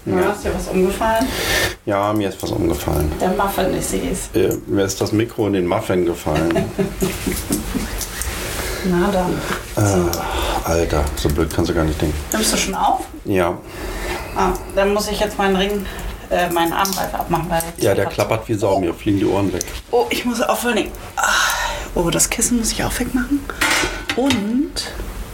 Ja. Ist dir was umgefallen? Ja, mir ist was umgefallen. Der Muffin, ich sehe es. Mir ist das Mikro in den Muffin gefallen. Na dann. Alter, so blöd kannst du gar nicht denken. Nimmst du schon auf? Ja. Dann muss ich jetzt meinen Armreife abmachen. Weil Ja, der klappert wie Sau, mir fliegen die Ohren weg. Oh, ich muss aufhören. Oh, das Kissen muss ich auch wegmachen. Und...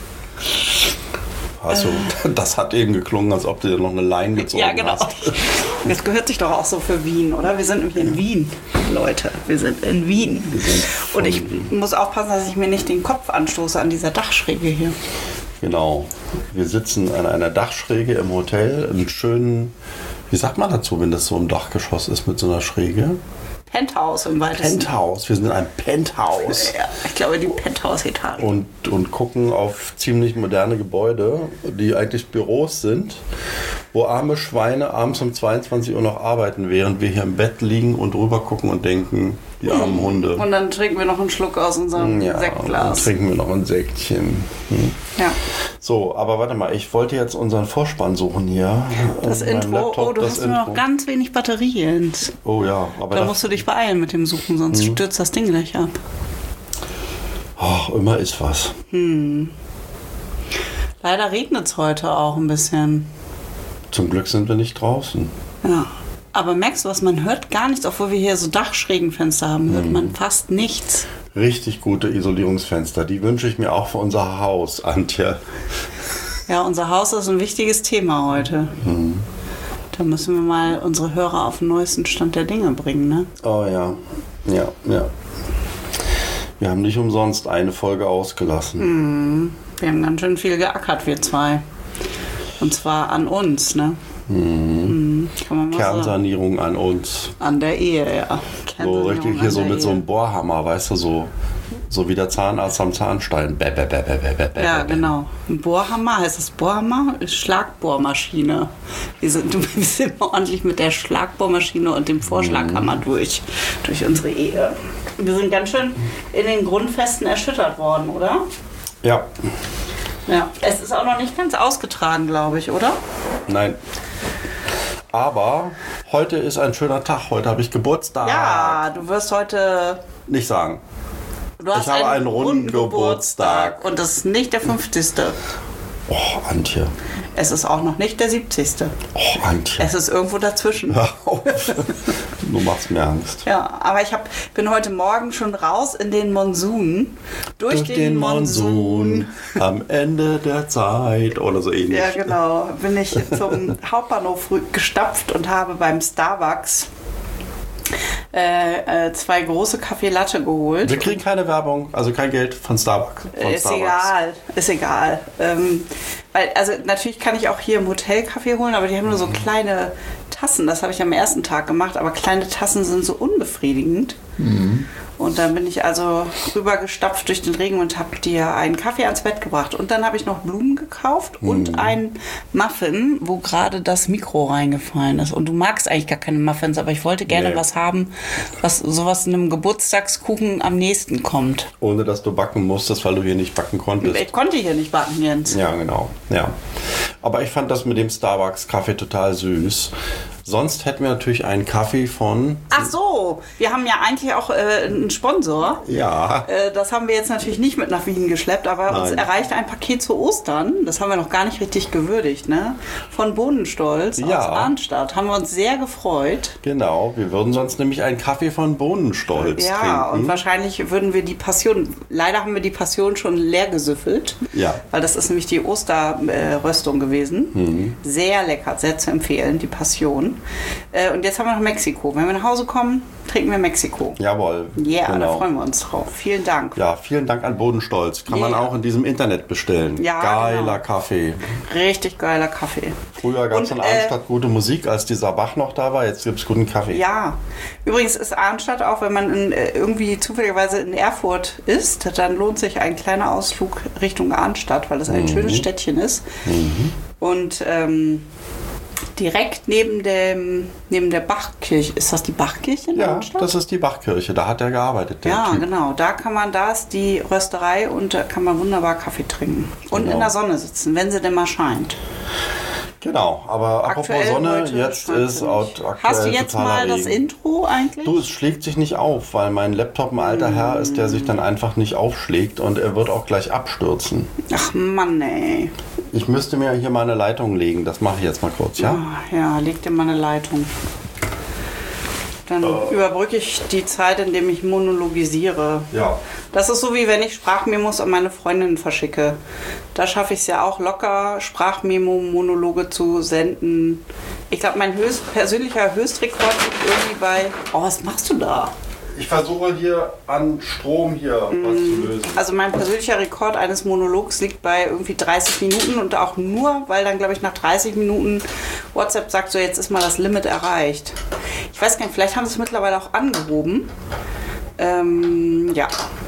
Also, das hat eben geklungen, als ob du dir noch eine Leine gezogen hast. Ja, genau. Das gehört sich doch auch so für Wien, oder? Wir sind nämlich in Wien, Leute. Wir sind in Wien. Und ich muss aufpassen, dass ich mir nicht den Kopf anstoße an dieser Dachschräge hier. Genau. Wir sitzen an einer Dachschräge im Hotel. Einen schönen, wie sagt man dazu, wenn das so im Dachgeschoss ist mit so einer Schräge? Penthouse im weitesten. Penthouse, wir sind in einem Penthouse. Ja, ich glaube die Penthouse-Etage. Und gucken auf ziemlich moderne Gebäude, die eigentlich Büros sind, wo arme Schweine abends um 22 Uhr noch arbeiten, während wir hier im Bett liegen und rüber gucken und denken, die armen Hunde. Und dann trinken wir noch einen Schluck aus unserem Sektglas. Und dann trinken wir noch ein Säckchen. Ja. So, aber warte mal, ich wollte jetzt unseren Vorspann suchen hier. Das Intro, Laptop, du hast nur noch ganz wenig Batterien. Oh ja, aber da musst du dich beeilen mit dem Suchen, sonst stürzt das Ding gleich ab. Oh, immer ist was. Leider regnet es heute auch ein bisschen. Zum Glück sind wir nicht draußen. Ja. Aber merkst du was, man hört gar nichts, obwohl wir hier so Dachschrägenfenster haben, hört man fast nichts. Richtig gute Isolierungsfenster, die wünsche ich mir auch für unser Haus, Antje. Ja, unser Haus ist ein wichtiges Thema heute. Da müssen wir mal unsere Hörer auf den neuesten Stand der Dinge bringen, ne? Oh ja, ja. Wir haben nicht umsonst eine Folge ausgelassen. Wir haben ganz schön viel geackert, wir zwei. Und zwar an uns, ne? Kernsanierung an uns. An der Ehe, ja. So richtig hier so mit so einem Bohrhammer, weißt du, so wie der Zahnarzt am Zahnstein. Ja, genau. Ein Bohrhammer, heißt das Bohrhammer? Schlagbohrmaschine. Wir sind ordentlich mit der Schlagbohrmaschine und dem Vorschlaghammer durch unsere Ehe. Wir sind ganz schön in den Grundfesten erschüttert worden, oder? Ja. Ja, es ist auch noch nicht ganz ausgetragen, glaube ich, oder? Nein. Aber heute ist ein schöner Tag. Heute habe ich Geburtstag. Ja, du wirst heute... Nicht sagen. Du hast einen runden Geburtstag. Und das ist nicht der 50. Oh, Antje. Es ist auch noch nicht der 70. Oh, Antje. Es ist irgendwo dazwischen. Hör auf. Du machst mir Angst. Ja, aber ich bin heute Morgen schon raus in den Monsun. Durch den Monsun. Am Ende der Zeit oder so ähnlich. Ja, genau. Bin ich zum Hauptbahnhof gestapft und habe beim Starbucks 2 große Kaffee Latte geholt. Wir kriegen keine Werbung, also kein Geld von Starbucks. Ist egal. Weil, also natürlich kann ich auch hier im Hotel Kaffee holen, aber die haben nur so kleine Tassen. Das habe ich am ersten Tag gemacht, aber kleine Tassen sind so unbefriedigend. Und dann bin ich also rübergestapft durch den Regen und habe dir einen Kaffee ans Bett gebracht. Und dann habe ich noch Blumen gekauft und einen Muffin, wo gerade das Mikro reingefallen ist. Und du magst eigentlich gar keine Muffins, aber ich wollte gerne was haben, was sowas einem Geburtstagskuchen am nächsten kommt. Ohne dass du backen musstest, weil du hier nicht backen konntest. Ich konnte hier nicht backen, Jens. Ja, genau. Ja. Aber ich fand das mit dem Starbucks-Kaffee total süß. Sonst hätten wir natürlich einen Kaffee von... Ach so, wir haben ja eigentlich auch einen Sponsor. Ja. Das haben wir jetzt natürlich nicht mit nach Wien geschleppt, aber uns erreicht ein Paket zu Ostern. Das haben wir noch gar nicht richtig gewürdigt, ne? Von Bohnenstolz aus Arnstadt. Haben wir uns sehr gefreut. Genau, wir würden sonst nämlich einen Kaffee von Bohnenstolz trinken. Ja, und wahrscheinlich würden wir die Passion... Leider haben wir die Passion schon leer gesüffelt. Ja. Weil das ist nämlich die Osterröstung gewesen. Sehr lecker, sehr zu empfehlen, die Passion. Und jetzt haben wir noch Mexiko. Wenn wir nach Hause kommen, trinken wir Mexiko. Jawohl. Ja, genau. Da freuen wir uns drauf. Vielen Dank. Ja, vielen Dank an Bodenstolz. Kann man auch in diesem Internet bestellen. Ja, geiler Kaffee. Richtig geiler Kaffee. Früher gab es in Arnstadt gute Musik, als dieser Bach noch da war. Jetzt gibt es guten Kaffee. Ja. Übrigens ist Arnstadt auch, wenn man irgendwie zufälligerweise in Erfurt ist, dann lohnt sich ein kleiner Ausflug Richtung Arnstadt, weil es ein schönes Städtchen ist. Und direkt neben der Bachkirche. Ist das die Bachkirche in Arnstadt? Ja, das ist die Bachkirche. Da hat er gearbeitet, der Typ. Genau. Da ist die Rösterei und da kann man wunderbar Kaffee trinken. Und in der Sonne sitzen, wenn sie denn mal scheint. Genau, aber apropos Aktuell Sonne, heute jetzt scheint ist sie nicht. aktuell Hast du jetzt totaler mal das Regen. Intro eigentlich? Du, es schlägt sich nicht auf, weil mein Laptop ein alter Herr ist, der sich dann einfach nicht aufschlägt und er wird auch gleich abstürzen. Ach Mann, ey. Ich müsste mir hier mal eine Leitung legen, das mache ich jetzt mal kurz, ja? Ja, leg dir mal eine Leitung. Dann überbrücke ich die Zeit, indem ich monologisiere. Ja. Das ist so, wie wenn ich Sprachmemos an meine Freundinnen verschicke. Da schaffe ich es ja auch locker, Sprachmemo-Monologe zu senden. Ich glaube, mein persönlicher Höchstrekord liegt irgendwie bei... Oh, was machst du da? Ich versuche hier an Strom hier was zu lösen. Also mein persönlicher Rekord eines Monologs liegt bei irgendwie 30 Minuten und auch nur, weil dann, glaube ich, nach 30 Minuten WhatsApp sagt, so jetzt ist mal das Limit erreicht. Ich weiß gar nicht, vielleicht haben sie es mittlerweile auch angehoben. Ja.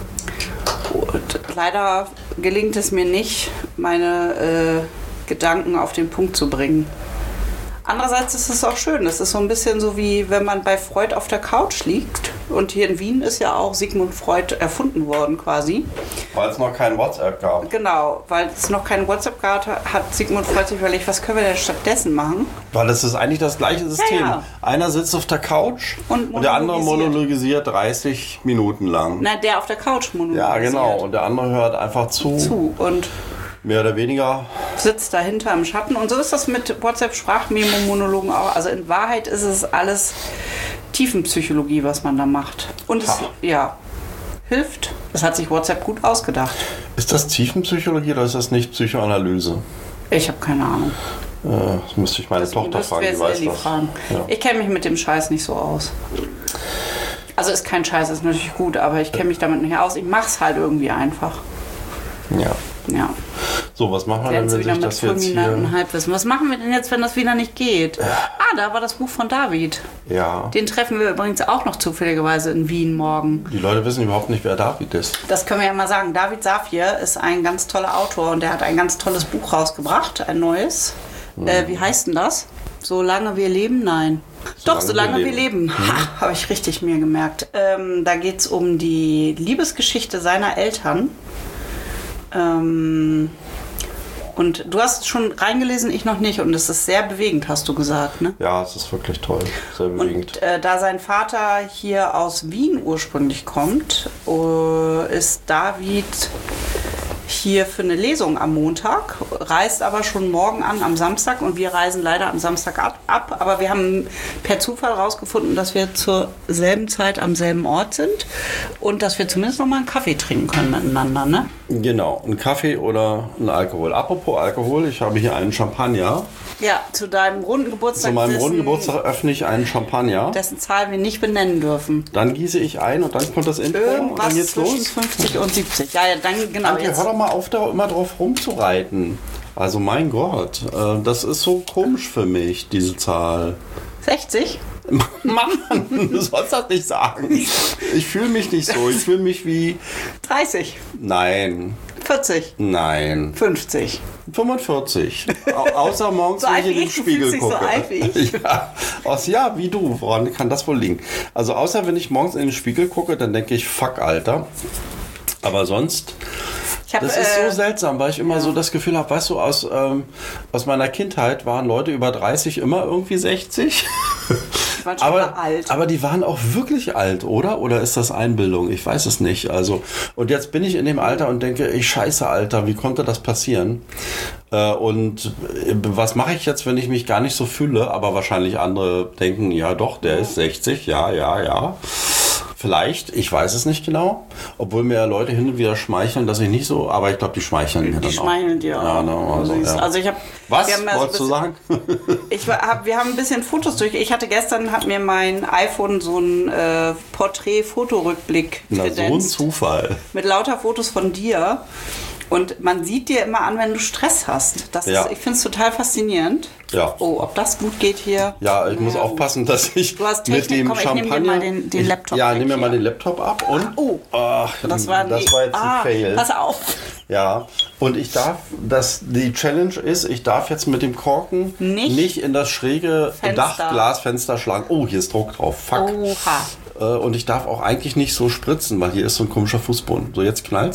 Und leider gelingt es mir nicht, meine Gedanken auf den Punkt zu bringen. Andererseits ist es auch schön. Das ist so ein bisschen so, wie wenn man bei Freud auf der Couch liegt. Und hier in Wien ist ja auch Sigmund Freud erfunden worden quasi. Weil es noch kein WhatsApp gab. Genau, weil es noch kein WhatsApp gab, hat Sigmund Freud sich überlegt, was können wir denn stattdessen machen? Weil es ist eigentlich das gleiche System. Ja. Einer sitzt auf der Couch Und der andere monologisiert. monologisiert 30 Minuten lang. Na, der auf der Couch monologisiert. Ja, genau. Und der andere hört einfach zu. Und Mehr oder weniger. sitzt dahinter im Schatten. Und so ist das mit WhatsApp-Sprachmemo-Monologen auch. Also in Wahrheit ist es alles Tiefenpsychologie, was man da macht. Und es hilft. Das hat sich WhatsApp gut ausgedacht. Ist das Tiefenpsychologie oder ist das nicht Psychoanalyse? Ich habe keine Ahnung. Das müsste ich meine Tochter fragen, die weiß das. Fragen. Ja. Ich kenne mich mit dem Scheiß nicht so aus. Also ist kein Scheiß, ist natürlich gut, aber ich kenne mich damit nicht aus. Ich mache es halt irgendwie einfach. Ja. Ja. So, was machen wir Werden denn, Sie wenn wieder sich mit das jetzt fulminanten hier... Halbwissen. Was machen wir denn jetzt, wenn das wieder nicht geht? Da war das Buch von David. Ja. Den treffen wir übrigens auch noch zufälligerweise in Wien morgen. Die Leute wissen überhaupt nicht, wer David ist. Das können wir ja mal sagen. David Safir ist ein ganz toller Autor und der hat ein ganz tolles Buch rausgebracht, ein neues. Wie heißt denn das? Solange wir leben? Nein. Doch, solange wir leben. Ha, habe ich richtig mir gemerkt. Da geht es um die Liebesgeschichte seiner Eltern. Und du hast schon reingelesen, ich noch nicht. Und es ist sehr bewegend, hast du gesagt, ne? Ja, es ist wirklich toll. Sehr bewegend. Und da sein Vater hier aus Wien ursprünglich kommt, ist David hier für eine Lesung am Montag, reist aber schon morgen an am Samstag und wir reisen leider am Samstag ab. Aber wir haben per Zufall rausgefunden, dass wir zur selben Zeit am selben Ort sind und dass wir zumindest noch mal einen Kaffee trinken können miteinander, ne? Genau, ein Kaffee oder ein Alkohol. Apropos Alkohol, ich habe hier einen Champagner. Ja, zu deinem runden Geburtstag. Zu meinem runden Geburtstag öffne ich einen Champagner. Dessen Zahl wir nicht benennen dürfen. Dann gieße ich ein und dann kommt das Intro und dann Irgendwas geht's zwischen los. 50 und 70. Ja, dann genau. Danke, Jetzt. hör doch mal auf, da immer drauf rumzureiten. Also mein Gott, das ist so komisch für mich, diese Zahl. 60? Mann, du sollst das nicht sagen. Ich fühle mich nicht so. Ich fühle mich wie... 30? Nein. 40? Nein. 50? 45. Außer morgens, So wenn alt ich in wie den ich, du Spiegel fühlst dich so gucke. alt wie ich. Ja, wie du. Woran kann das wohl liegen? Also außer wenn ich morgens in den Spiegel gucke, dann denke ich, fuck, Alter. Aber sonst... Das ist so seltsam, weil ich immer so das Gefühl habe, weißt du, aus meiner Kindheit waren Leute über 30 immer irgendwie 60. Die waren schon mal alt. Aber die waren auch wirklich alt, oder? Oder ist das Einbildung? Ich weiß es nicht. Also, und jetzt bin ich in dem Alter und denke, ich scheiße, Alter, wie konnte das passieren? Und was mache ich jetzt, wenn ich mich gar nicht so fühle? Aber wahrscheinlich andere denken, ja doch, der ist 60, ja. Vielleicht, ich weiß es nicht genau. Obwohl mir Leute hin und wieder schmeicheln, dass ich nicht so, aber ich glaube, die schmeicheln mir dann auch. Die schmeicheln dir auch. Ja, no, Also ich habe... Was wolltest du sagen? Wir haben ein bisschen Fotos durch. Hat mir mein iPhone so einen Porträt-Fotorückblick Na, so ein kredenzt. Zufall. Mit lauter Fotos von dir. Und man sieht dir immer an, wenn du Stress hast. Ich finde es total faszinierend. Ja. Oh, ob das gut geht hier? Ja, ich muss aufpassen, dass ich Du hast mit Technik. dem Komm, ich nehm dir Champagner... mal den Laptop Ja, weg nimm mir mal hier. den Laptop ab und... Ach, Das war jetzt ein Fail. Pass auf. Ja, und die Challenge ist, ich darf jetzt mit dem Korken nicht in das schräge Dachglasfenster schlagen. Oh, hier ist Druck drauf. Fuck. Oha. Und ich darf auch eigentlich nicht so spritzen, weil hier ist so ein komischer Fußboden. So, jetzt knallt's.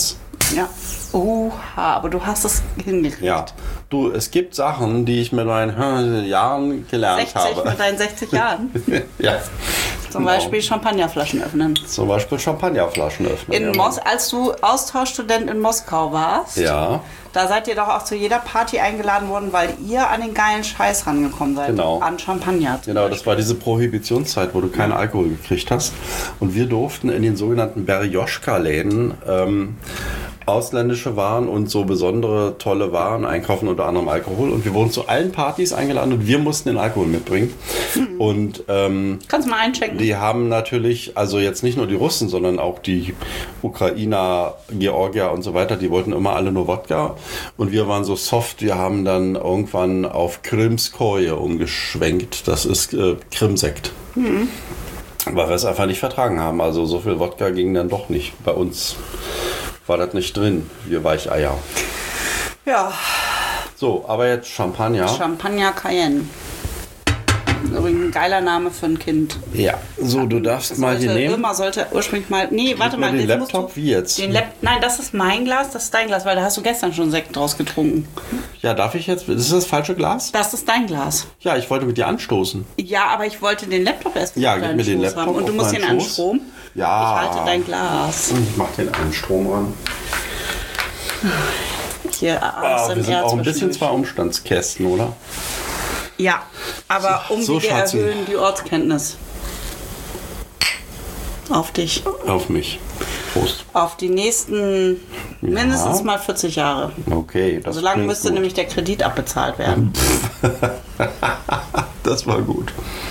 Ja. Oha, aber du hast es hingekriegt. Ja. Du, es gibt Sachen, die ich mit meinen Jahren gelernt 60 habe. mit deinen 60 Jahren. Ja. Zum Beispiel Champagnerflaschen öffnen. Zum Beispiel Champagnerflaschen öffnen. Als du Austauschstudent in Moskau warst, Ja. da seid ihr doch auch zu jeder Party eingeladen worden, weil ihr an den geilen Scheiß rangekommen seid. Genau. An Champagner. Genau, das war diese Prohibitionszeit, wo du keinen Alkohol gekriegt hast. Und wir durften in den sogenannten Berjoschka-Läden ausländische Waren und so besondere tolle Waren einkaufen, unter anderem Alkohol. Und wir wurden zu allen Partys eingeladen und wir mussten den Alkohol mitbringen. Und Kannst du mal einchecken? die haben natürlich, also jetzt nicht nur die Russen, sondern auch die Ukrainer, Georgier und so weiter, die wollten immer alle nur Wodka. Und wir waren so soft, wir haben dann irgendwann auf Krimskoje umgeschwenkt. Das ist Krimsekt. Weil wir es einfach nicht vertragen haben. Also so viel Wodka ging dann doch nicht. Bei uns war das nicht drin, wir Weicheier. Ja, So, aber jetzt Champagner. Champagner Cayenne. Übrigens ein geiler Name für ein Kind. Ja, so, du darfst mal hier nehmen. Irma sollte ursprünglich mal... Nee, warte mal. Den jetzt musst Laptop, du- wie jetzt? Nein, das ist mein Glas, das ist dein Glas, weil da hast du gestern schon Sekt draus getrunken. Ja, darf ich jetzt? Ist das das falsche Glas? Das ist dein Glas. Ja, ich wollte mit dir anstoßen. Ja, aber ich wollte den Laptop erst Ja, auf gib deinen mir den Schoß Laptop haben. Und du auf musst meinen den Schoß. anstrom. Ja. Ich halte dein Glas. Ich mach den Anstrom ran. Hier, Wir sind auch ein bisschen zwischendurch. zwei Umstandskästen, oder? Ja, aber So, Umwege Schatzi. erhöhen die Ortskenntnis. Auf dich. Auf mich. Prost. Auf die nächsten mindestens mal 40 Jahre. Okay, das Solange klingt müsste gut. nämlich der Kredit abbezahlt werden. Das war gut.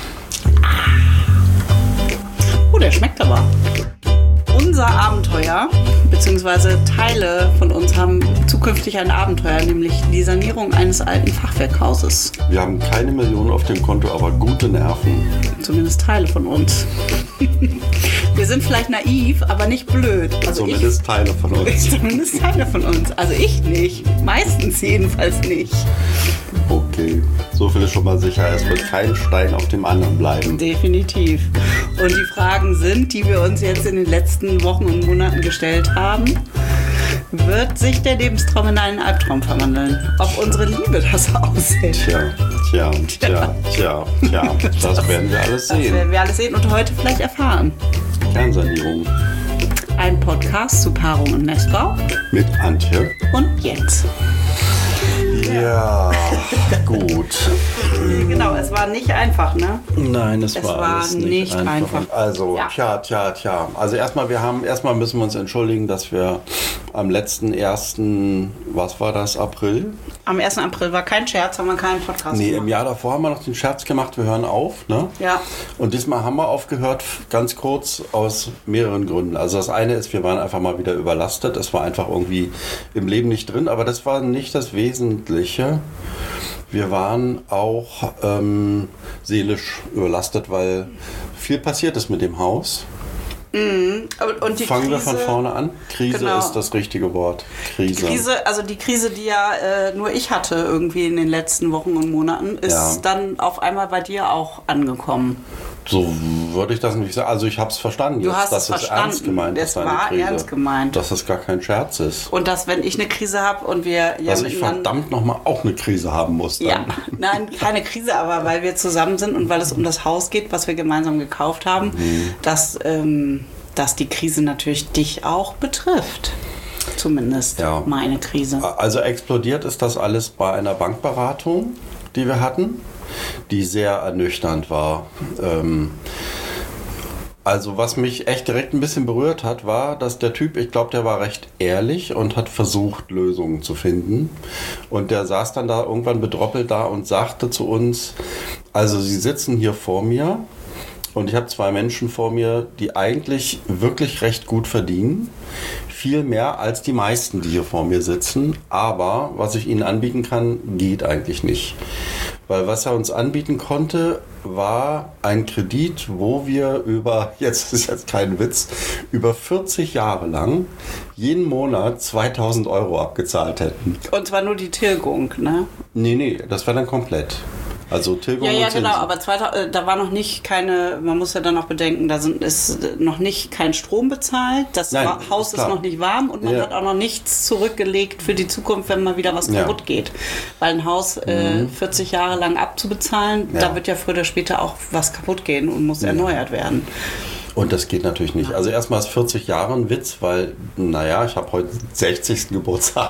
Oh, der schmeckt aber. Unser Abenteuer, beziehungsweise Teile von uns haben zukünftig ein Abenteuer, nämlich die Sanierung eines alten Fachwerkhauses. Wir haben keine Millionen auf dem Konto, aber gute Nerven. Zumindest Teile von uns. Wir sind vielleicht naiv, aber nicht blöd. Also Zumindest Teile von uns. zumindest Teile von uns. Also ich nicht. Meistens jedenfalls nicht. Okay, so viel ist schon mal sicher. Es wird kein Stein auf dem anderen bleiben. Definitiv. Und die Fragen sind, die wir uns jetzt in den letzten Wochen und Monaten gestellt haben: Wird sich der Lebenstraum in einen Albtraum verwandeln? Ob unsere Liebe das aushält? Tja. Das werden wir alles Das sehen. werden wir alles sehen und heute vielleicht erfahren. Kernsanierung Ein Podcast zu Paarung und Nestbau mit Antje. und Jens. Ja, gut. Genau, es war nicht einfach, ne? Nein, es Es war war alles nicht einfach. Also, Ja. tja. Also erstmal müssen wir uns entschuldigen, dass wir am letzten 1., was war das, April? Am 1. April war kein Scherz, haben wir keinen Podcast Nee, im gemacht. Jahr davor haben wir noch den Scherz gemacht, wir hören auf, ne? Ja. Und diesmal haben wir aufgehört, ganz kurz, aus mehreren Gründen. Also das eine ist, wir waren einfach mal wieder überlastet. Es war einfach irgendwie im Leben nicht drin, aber das war nicht das Wesentliche. Wir waren auch seelisch überlastet, weil viel passiert ist mit dem Haus. Und die Fangen wir Krise, von vorne an. Krise Genau. ist das richtige Wort. Krise. Die Krise, die ja nur ich hatte irgendwie in den letzten Wochen und Monaten, ist Ja. dann auf einmal bei dir auch angekommen. So würde ich das nicht sagen. Also ich habe es verstanden Du jetzt, hast dass es es verstanden. ernst gemeint Es ist. eine war Krise. ernst gemeint. Dass es gar kein Scherz ist. Und dass, wenn ich eine Krise habe und wir ja Dass ich verdammt nochmal auch eine Krise haben muss dann. Ja, nein, keine Krise, aber weil wir zusammen sind und weil es um das Haus geht, was wir gemeinsam gekauft haben, dass die Krise natürlich dich auch betrifft. Zumindest Ja. meine Krise. Also explodiert ist das alles bei einer Bankberatung, die wir hatten, die sehr ernüchternd war. Also was mich echt direkt ein bisschen berührt hat, war, dass der Typ, ich glaube, der war recht ehrlich und hat versucht, Lösungen zu finden. Und der saß dann da irgendwann bedroppelt da und sagte zu uns, also Sie sitzen hier vor mir und ich habe 2 Menschen vor mir, die eigentlich wirklich recht gut verdienen. Viel mehr als die meisten, die hier vor mir sitzen. Aber was ich ihnen anbieten kann, geht eigentlich nicht. Weil was er uns anbieten konnte, war ein Kredit, wo wir jetzt ist jetzt kein Witz, über 40 Jahre lang jeden Monat 2.000 Euro abgezahlt hätten. Und zwar nur die Tilgung, ne? Nee, das war dann komplett. Also Tilgung Ja, und ja, Zinsen. genau, aber da war noch nicht keine, man muss ja dann auch bedenken, ist noch nicht kein Strom bezahlt, das Nein, Haus ist noch nicht warm und man Ja. hat auch noch nichts zurückgelegt für die Zukunft, wenn mal wieder was Ja. kaputt geht. Weil ein Haus 40 Jahre lang abzubezahlen, Ja. da wird ja früher oder später auch was kaputt gehen und muss erneuert werden. Und das geht natürlich nicht. Also erstmal ist 40 Jahre ein Witz, weil, naja, ich habe heute 60. Geburtstag.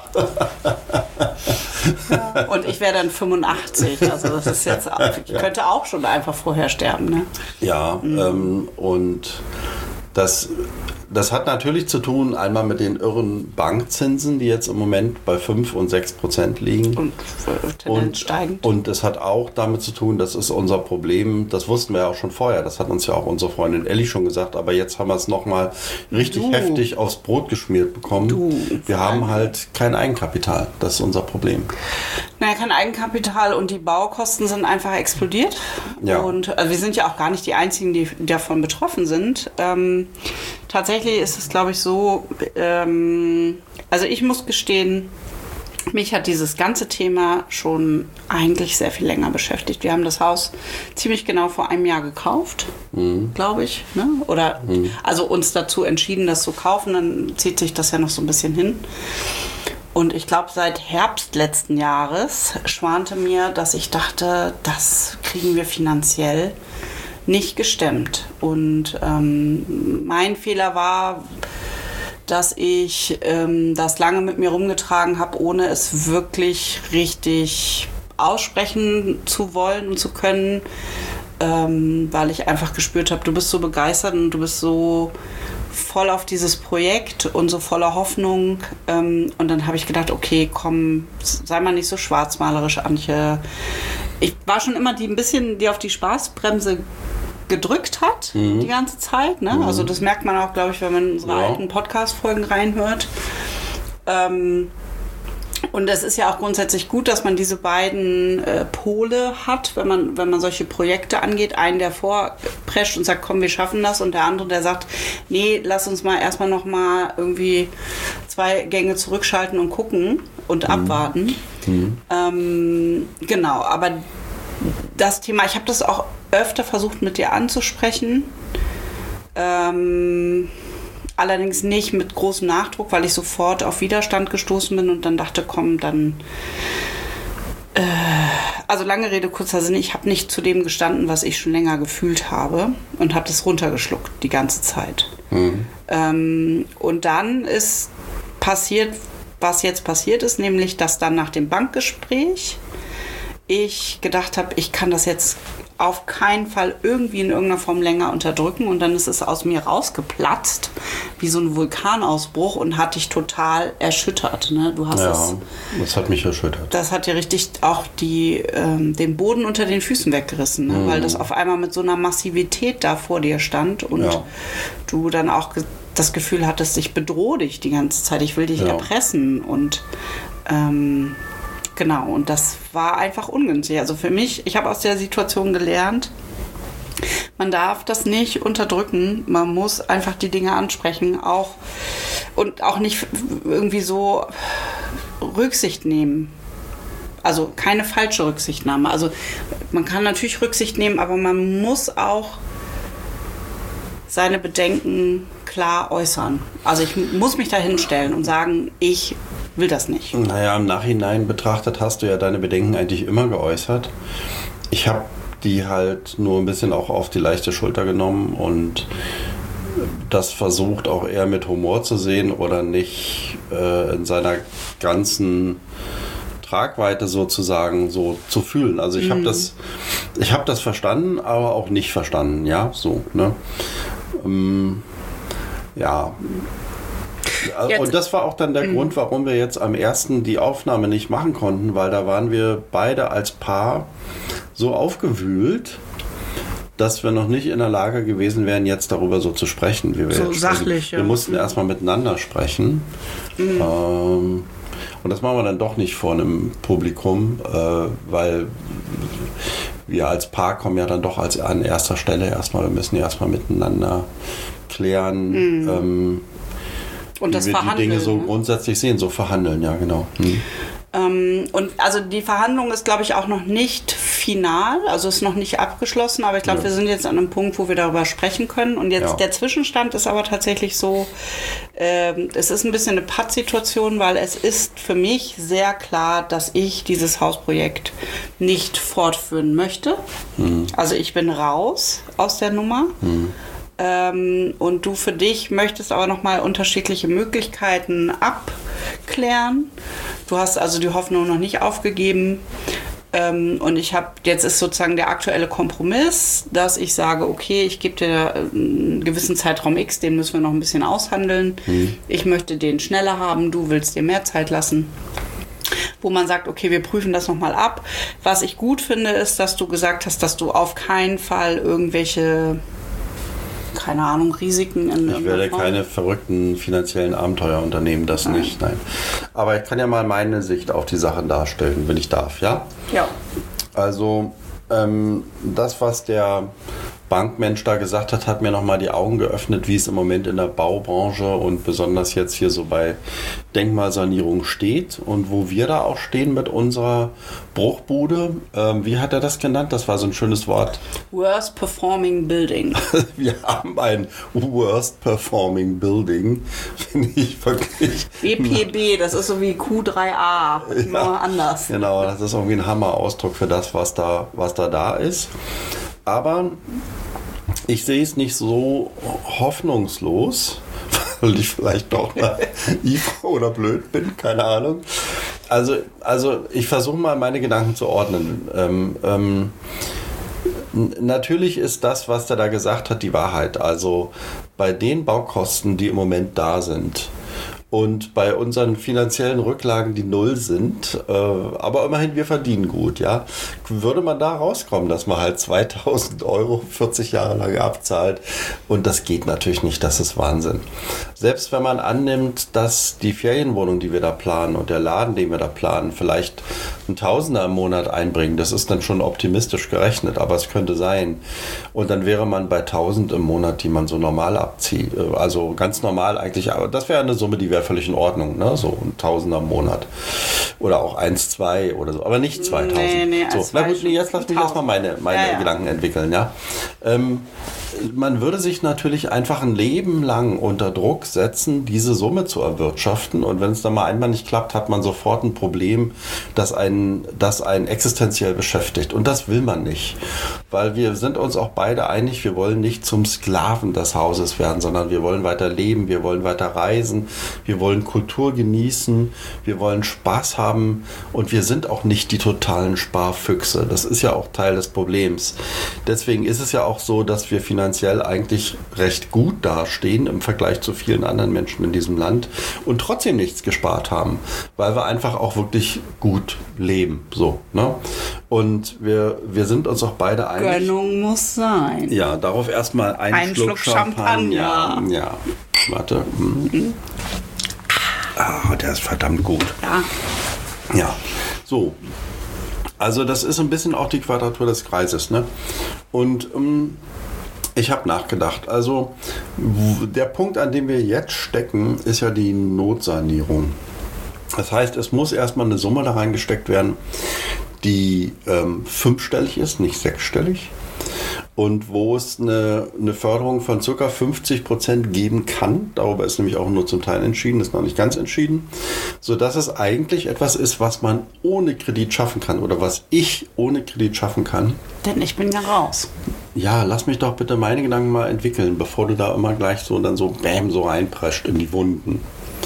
Und ich wäre dann 85, also das ist jetzt, ich könnte auch schon einfach vorher sterben, ne? Ja, und das hat natürlich zu tun, einmal mit den irren Bankzinsen, die jetzt im Moment bei 5 und 6% liegen. Und Tendenz steigend. Und es hat auch damit zu tun, das ist unser Problem, das wussten wir ja auch schon vorher, das hat uns ja auch unsere Freundin Elli schon gesagt, aber jetzt haben wir es nochmal richtig heftig aufs Brot geschmiert bekommen. Wir haben halt kein Eigenkapital, das ist unser Problem. Naja, kein Eigenkapital und die Baukosten sind einfach explodiert. Ja. Und wir sind ja auch gar nicht die Einzigen, die davon betroffen sind. Tatsächlich ist es, glaube ich, so, also ich muss gestehen, mich hat dieses ganze Thema schon eigentlich sehr viel länger beschäftigt. Wir haben das Haus ziemlich genau vor einem Jahr gekauft, glaube ich. Ne? Oder also uns dazu entschieden, das zu kaufen, dann zieht sich das ja noch so ein bisschen hin. Und ich glaube, seit Herbst letzten Jahres schwante mir, dass ich dachte, das kriegen wir finanziell nicht gestemmt. Und mein Fehler war, dass ich das lange mit mir rumgetragen habe, ohne es wirklich richtig aussprechen zu wollen und zu können, weil ich einfach gespürt habe, du bist so begeistert und du bist so voll auf dieses Projekt und so voller Hoffnung. Und dann habe ich gedacht, okay, komm, sei mal nicht so schwarzmalerisch, Antje. Ich war schon immer ein bisschen die auf die Spaßbremse gedrückt hat, die ganze Zeit. Ne? Also das merkt man auch, glaube ich, wenn man in unsere alten Podcast-Folgen reinhört. Und es ist ja auch grundsätzlich gut, dass man diese beiden Pole hat, wenn man solche Projekte angeht. Einen, der vorprescht und sagt, komm, wir schaffen das. Und der andere, der sagt, nee, lass uns mal erstmal noch mal irgendwie 2 Gänge zurückschalten und gucken und abwarten. Genau, aber das Thema, ich habe das auch öfter versucht mit dir anzusprechen. Allerdings nicht mit großem Nachdruck, weil ich sofort auf Widerstand gestoßen bin und dann dachte, komm, dann... Also lange Rede, kurzer Sinn, ich habe nicht zu dem gestanden, was ich schon länger gefühlt habe und habe das runtergeschluckt die ganze Zeit. Und dann ist passiert, was jetzt passiert ist, nämlich, dass dann nach dem Bankgespräch ich gedacht habe, ich kann das jetzt auf keinen Fall irgendwie in irgendeiner Form länger unterdrücken und dann ist es aus mir rausgeplatzt, wie so ein Vulkanausbruch und hat dich total erschüttert. Ne? Du hast das hat mich erschüttert. Das hat dir richtig auch den Boden unter den Füßen weggerissen, ne? Weil das auf einmal mit so einer Massivität da vor dir stand und du dann auch das Gefühl hattest, ich bedrohe dich die ganze Zeit, ich will dich erpressen und genau, und das war einfach ungünstig. Also für mich, ich habe aus der Situation gelernt, man darf das nicht unterdrücken, man muss einfach die Dinge ansprechen, und auch nicht irgendwie so Rücksicht nehmen. Also keine falsche Rücksichtnahme. Also man kann natürlich Rücksicht nehmen, aber man muss auch seine Bedenken klar äußern. Also ich muss mich da hinstellen und sagen, ich will das nicht. Naja, im Nachhinein betrachtet hast du ja deine Bedenken eigentlich immer geäußert. Ich habe die halt nur ein bisschen auch auf die leichte Schulter genommen und das versucht auch eher mit Humor zu sehen oder nicht in seiner ganzen Tragweite sozusagen so zu fühlen. Also ich habe das verstanden, aber auch nicht verstanden. Ja, so, ne? Ja. Und das war auch dann der Grund, warum wir jetzt am 1. die Aufnahme nicht machen konnten, weil da waren wir beide als Paar so aufgewühlt, dass wir noch nicht in der Lage gewesen wären, jetzt darüber so zu sprechen, wie wir so jetzt sachlich, sprechen. Wir mussten erstmal miteinander sprechen. Und das machen wir dann doch nicht vor einem Publikum, weil wir als Paar kommen ja dann doch an erster Stelle erstmal. Wir müssen ja erstmal miteinander klären, und das wie wir die Dinge so ne? grundsätzlich sehen, so verhandeln, ja genau. Und also die Verhandlung ist, glaube ich, auch noch nicht final, also ist noch nicht abgeschlossen, aber ich glaube, wir sind jetzt an einem Punkt, wo wir darüber sprechen können. Und jetzt der Zwischenstand ist aber tatsächlich so, es ist ein bisschen eine Pattsituation, weil es ist für mich sehr klar, dass ich dieses Hausprojekt nicht fortführen möchte. Also ich bin raus aus der Nummer. Und du für dich möchtest aber nochmal unterschiedliche Möglichkeiten abklären. Du hast also die Hoffnung noch nicht aufgegeben. Und jetzt ist sozusagen der aktuelle Kompromiss, dass ich sage, okay, ich gebe dir einen gewissen Zeitraum X, den müssen wir noch ein bisschen aushandeln. Ich möchte den schneller haben, du willst dir mehr Zeit lassen. Wo man sagt, okay, wir prüfen das nochmal ab. Was ich gut finde, ist, dass du gesagt hast, dass du auf keinen Fall irgendwelche, keine Ahnung, Risiken in Ich werde keine verrückten finanziellen Abenteuer unternehmen, das nicht, nein. Aber ich kann ja mal meine Sicht auf die Sachen darstellen, wenn ich darf, ja? Ja. Also, das, was der Bankmensch da gesagt hat, hat mir nochmal die Augen geöffnet, wie es im Moment in der Baubranche und besonders jetzt hier so bei Denkmalsanierung steht und wo wir da auch stehen mit unserer Bruchbude. Wie hat er das genannt? Das war so ein schönes Wort. Worst Performing Building. Wir haben ein Worst Performing Building, finde ich wirklich. WPB, das ist so wie Q3A, nur anders. Genau, das ist irgendwie ein Hammer-Ausdruck für das, was da ist. Aber ich sehe es nicht so hoffnungslos, weil ich vielleicht doch naiv oder blöd bin, keine Ahnung. Also ich versuche mal meine Gedanken zu ordnen. Natürlich ist das, was der da gesagt hat, die Wahrheit. Also bei den Baukosten, die im Moment da sind, und bei unseren finanziellen Rücklagen, die null sind, aber immerhin, wir verdienen gut, ja, würde man da rauskommen, dass man halt 2.000 Euro 40 Jahre lang abzahlt und das geht natürlich nicht, das ist Wahnsinn. Selbst wenn man annimmt, dass die Ferienwohnung, die wir da planen und der Laden, den wir da planen, vielleicht ein Tausender im Monat einbringen, das ist dann schon optimistisch gerechnet, aber es könnte sein. Und dann wäre man bei 1.000 im Monat, die man so normal abzieht, also ganz normal eigentlich, aber das wäre eine Summe, die wäre völlig in Ordnung, ne? So ein Tausender im Monat. Oder auch 1, 2 oder so, aber nicht 2.000. Nee, so, na gut, jetzt lass mich erstmal meine Gedanken entwickeln, ja. Man würde sich natürlich einfach ein Leben lang unter Druck setzen, diese Summe zu erwirtschaften. Und wenn es dann mal einmal nicht klappt, hat man sofort ein Problem, das einen existenziell beschäftigt. Und das will man nicht. Weil wir sind uns auch beide einig, wir wollen nicht zum Sklaven des Hauses werden, sondern wir wollen weiter leben, wir wollen weiter reisen, wir wollen Kultur genießen, wir wollen Spaß haben und wir sind auch nicht die totalen Sparfüchse. Das ist ja auch Teil des Problems. Deswegen ist es ja auch so, dass wir finanziell eigentlich recht gut dastehen im Vergleich zu vielen anderen Menschen in diesem Land und trotzdem nichts gespart haben, weil wir einfach auch wirklich gut leben. So, ne? Und wir sind uns auch beide einig. Gönnung muss sein. Ja, darauf erstmal einen Schluck Champagner. Ja, warte. Der ist verdammt gut. Ja, so. Also das ist ein bisschen auch die Quadratur des Kreises, ne? Und ich habe nachgedacht. Also der Punkt, an dem wir jetzt stecken, ist ja die Notsanierung. Das heißt, es muss erstmal eine Summe da reingesteckt werden, die 5-stellig ist, nicht 6-stellig. Und wo es eine Förderung von ca. 50% geben kann. Darüber ist nämlich auch nur zum Teil entschieden, ist noch nicht ganz entschieden. Sodass es eigentlich etwas ist, was man ohne Kredit schaffen kann oder was ich ohne Kredit schaffen kann. Denn ich bin ja raus. Ja, lass mich doch bitte meine Gedanken mal entwickeln, bevor du da immer gleich so und dann so bäm so reinprescht in die Wunden.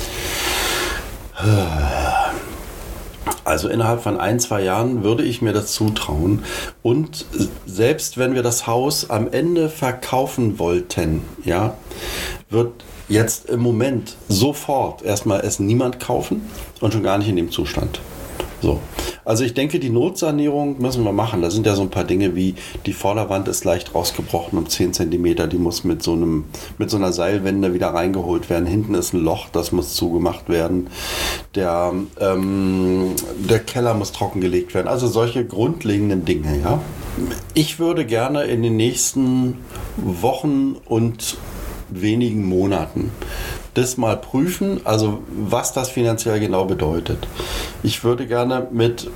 Also innerhalb von 1-2 Jahren würde ich mir das zutrauen. Und selbst wenn wir das Haus am Ende verkaufen wollten, ja, wird jetzt im Moment sofort erstmal es niemand kaufen und schon gar nicht in dem Zustand. So. Also ich denke, die Notsanierung müssen wir machen. Da sind ja so ein paar Dinge wie, die Vorderwand ist leicht rausgebrochen um 10 cm, die muss mit so einer Seilwende wieder reingeholt werden. Hinten ist ein Loch, das muss zugemacht werden. Der Keller muss trockengelegt werden. Also solche grundlegenden Dinge, ja. Ich würde gerne in den nächsten Wochen und wenigen Monaten das mal prüfen, also was das finanziell genau bedeutet. Ich würde gerne mit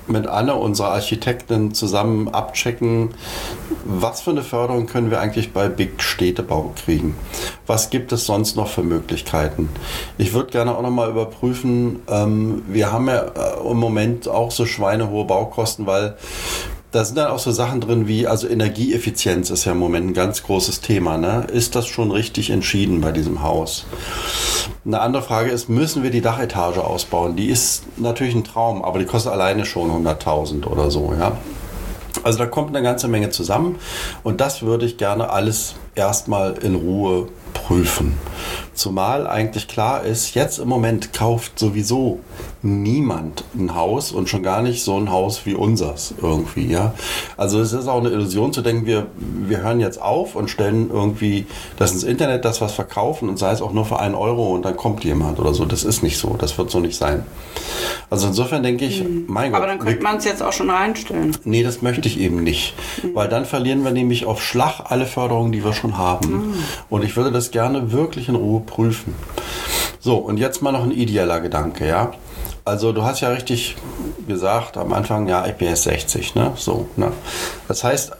mit Anne, unserer Architektin, zusammen abchecken, was für eine Förderung können wir eigentlich bei Big Städtebau kriegen. Was gibt es sonst noch für Möglichkeiten? Ich würde gerne auch nochmal überprüfen, wir haben ja im Moment auch so schweinehohe Baukosten, weil da sind dann auch so Sachen drin wie, also Energieeffizienz ist ja im Moment ein ganz großes Thema. Ne? Ist das schon richtig entschieden bei diesem Haus? Eine andere Frage ist, müssen wir die Dachetage ausbauen? Die ist natürlich ein Traum, aber die kostet alleine schon 100.000 oder so. Ja? Also da kommt eine ganze Menge zusammen und das würde ich gerne alles erstmal in Ruhe prüfen. Zumal eigentlich klar ist, jetzt im Moment kauft sowieso niemand ein Haus und schon gar nicht so ein Haus wie unseres irgendwie. Ja? Also es ist auch eine Illusion zu denken, wir hören jetzt auf und stellen irgendwie das ins Internet, das was verkaufen und sei es auch nur für 1 Euro und dann kommt jemand oder so. Das ist nicht so, das wird so nicht sein. Also insofern denke ich, mein Gott. Aber dann könnte man es jetzt auch schon reinstellen. Nee, das möchte ich eben nicht, weil dann verlieren wir nämlich auf Schlag alle Förderungen, die wir schon haben. Und ich würde das gerne wirklich in Ruhe prüfen. So, und jetzt mal noch ein ideeller Gedanke, ja. Also du hast ja richtig gesagt am Anfang, ja, ich bin jetzt 60, ne? So, ne? Das heißt,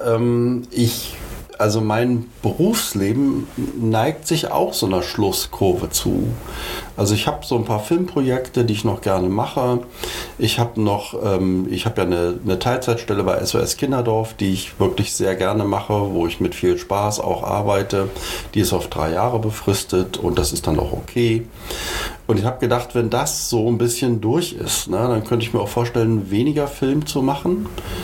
also mein Berufsleben neigt sich auch so einer Schlusskurve zu. Also ich habe so ein paar Filmprojekte, die ich noch gerne mache. Ich habe ja eine Teilzeitstelle bei SOS Kinderdorf, die ich wirklich sehr gerne mache, wo ich mit viel Spaß auch arbeite. Die ist auf 3 Jahre befristet und das ist dann auch okay. Und ich habe gedacht, wenn das so ein bisschen durch ist, ne, dann könnte ich mir auch vorstellen, weniger Film zu machen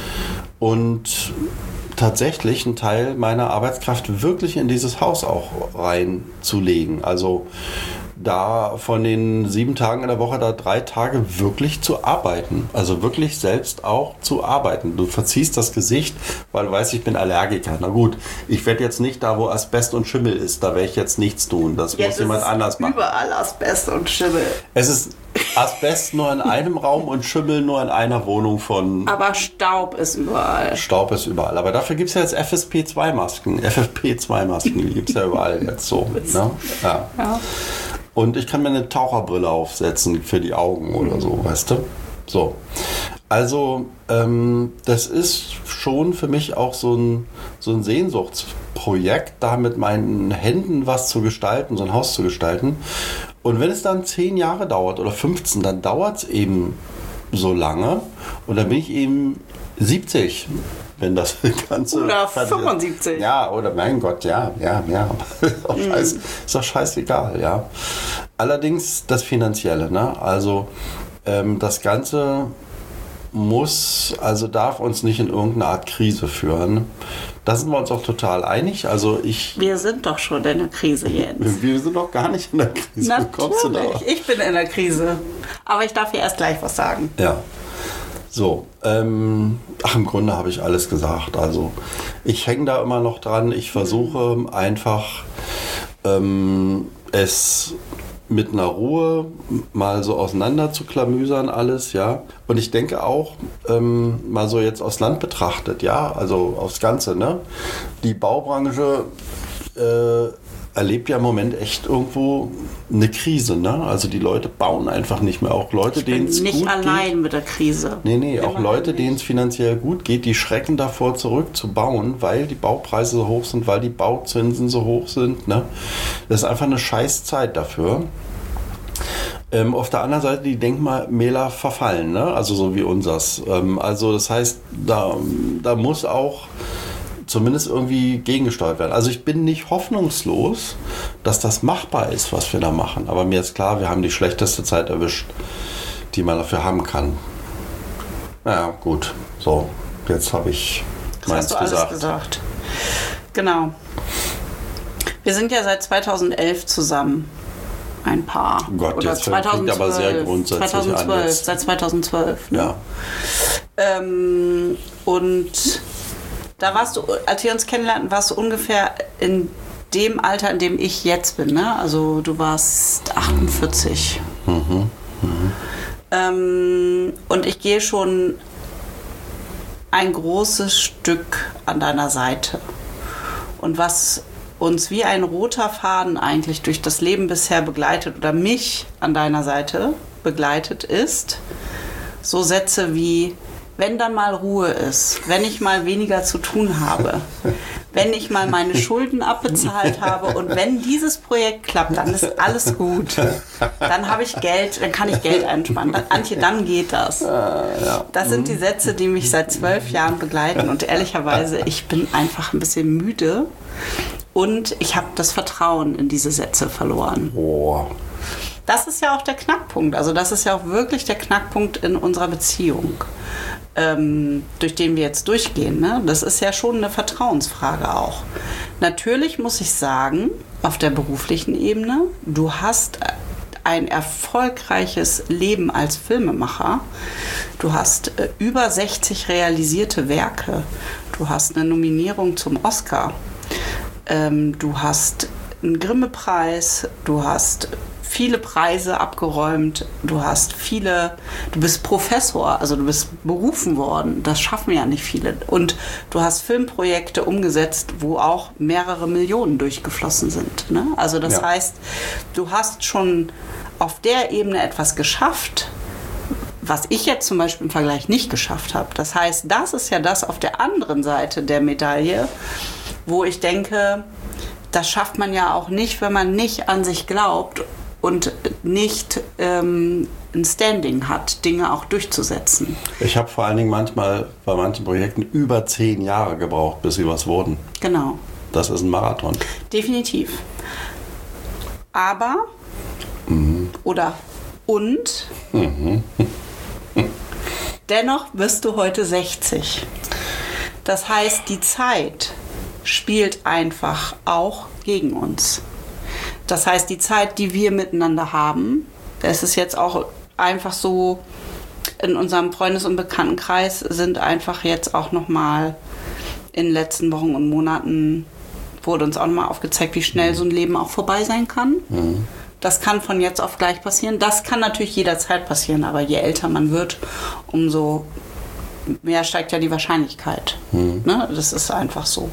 und tatsächlich einen Teil meiner Arbeitskraft wirklich in dieses Haus auch reinzulegen. Also da von den 7 Tagen in der Woche da 3 Tage wirklich zu arbeiten. Also wirklich selbst auch zu arbeiten. Du verziehst das Gesicht, weil du weißt, ich bin Allergiker. Na gut, ich werde jetzt nicht da, wo Asbest und Schimmel ist, da werde ich jetzt nichts tun. Das muss jemand anders machen. Überall Asbest und Schimmel. Es ist Asbest nur in einem Raum und Schimmel nur in einer Wohnung von... Aber Staub ist überall. Staub ist überall. Aber dafür gibt es ja jetzt FFP2-Masken. FFP2-Masken, die gibt es ja überall jetzt so. Ne? Ja. Und ich kann mir eine Taucherbrille aufsetzen für die Augen oder so, weißt du? So. Also, das ist schon für mich auch so ein Sehnsuchtsprojekt, da mit meinen Händen was zu gestalten, so ein Haus zu gestalten. Und wenn es dann 10 Jahre dauert oder 15, dann dauert es eben so lange. Und dann bin ich eben 70, wenn das Ganze... Oder 75. Ja, oder mein Gott, ja. Ist doch scheißegal, ja. Allerdings das Finanzielle, ne? Also das Ganze darf uns nicht in irgendeine Art Krise führen. Da sind wir uns auch total einig. Also wir sind doch schon in der Krise jetzt. Wir sind doch gar nicht in der Krise. Natürlich, ich bin in der Krise. Aber ich darf hier erst gleich was sagen. Ja. So, im Grunde habe ich alles gesagt. Also ich hänge da immer noch dran. Ich versuche einfach es mit einer Ruhe mal so auseinander zu klamüsern alles, ja. Und ich denke auch, mal so jetzt aufs Land betrachtet, ja, also aufs Ganze, ne. Die Baubranche erlebt ja im Moment echt irgendwo eine Krise, ne? Also die Leute bauen einfach nicht mehr. Auch Leute, denen es gut geht. Nicht allein mit der Krise. Nee, auch Leute, denen es finanziell gut geht, die schrecken davor zurück zu bauen, weil die Baupreise so hoch sind, weil die Bauzinsen so hoch sind, ne? Das ist einfach eine Scheißzeit dafür. Auf der anderen Seite die Denkmäler verfallen, ne? Also so wie unsers. Also das heißt, da muss auch zumindest irgendwie gegengesteuert werden. Also ich bin nicht hoffnungslos, dass das machbar ist, was wir da machen. Aber mir ist klar, wir haben die schlechteste Zeit erwischt, die man dafür haben kann. Naja, gut. So, jetzt habe ich meins gesagt. Alles gesagt. Genau. Wir sind ja seit 2011 zusammen. Ein Paar. Gott, oder jetzt 2012, fängt aber sehr grundsätzlich 2012, an. Jetzt. Seit 2012. Ne? Ja. Und da warst du, als wir uns kennenlernten, warst du ungefähr in dem Alter, in dem ich jetzt bin. Ne? Also du warst 48. Und ich gehe schon ein großes Stück an deiner Seite. Und was uns wie ein roter Faden eigentlich durch das Leben bisher begleitet oder mich an deiner Seite begleitet ist, so Sätze wie: wenn dann mal Ruhe ist, wenn ich mal weniger zu tun habe, wenn ich mal meine Schulden abbezahlt habe und wenn dieses Projekt klappt, dann ist alles gut. Dann habe ich Geld, dann kann ich Geld einsparen. Antje, dann geht das. Das sind die Sätze, die mich seit 12 Jahren begleiten und ehrlicherweise, ich bin einfach ein bisschen müde und ich habe das Vertrauen in diese Sätze verloren. Oh. Das ist ja auch der Knackpunkt. Also das ist ja auch wirklich der Knackpunkt in unserer Beziehung, durch den wir jetzt durchgehen. Ne? Das ist ja schon eine Vertrauensfrage auch. Natürlich muss ich sagen, auf der beruflichen Ebene, du hast ein erfolgreiches Leben als Filmemacher. Du hast über 60 realisierte Werke. Du hast eine Nominierung zum Oscar. Du hast einen Grimme-Preis. Du hast viele Preise abgeräumt, du bist Professor, also du bist berufen worden, das schaffen ja nicht viele. Und du hast Filmprojekte umgesetzt, wo auch mehrere Millionen durchgeflossen sind. Ne? Also das heißt, du hast schon auf der Ebene etwas geschafft, was ich jetzt zum Beispiel im Vergleich nicht geschafft habe. Das heißt, das ist ja das auf der anderen Seite der Medaille, wo ich denke, das schafft man ja auch nicht, wenn man nicht an sich glaubt und nicht ein Standing hat, Dinge auch durchzusetzen. Ich habe vor allen Dingen manchmal bei manchen Projekten über 10 Jahre gebraucht, bis sie was wurden. Genau. Das ist ein Marathon. Definitiv. Aber dennoch bist du heute 60. Das heißt, die Zeit spielt einfach auch gegen uns. Das heißt, die Zeit, die wir miteinander haben, das ist jetzt auch einfach so, in unserem Freundes- und Bekanntenkreis sind einfach jetzt auch nochmal in den letzten Wochen und Monaten, wurde uns auch nochmal aufgezeigt, wie schnell so ein Leben auch vorbei sein kann. Mhm. Das kann von jetzt auf gleich passieren. Das kann natürlich jederzeit passieren, aber je älter man wird, umso mehr steigt ja die Wahrscheinlichkeit. Mhm. Ne? Das ist einfach so.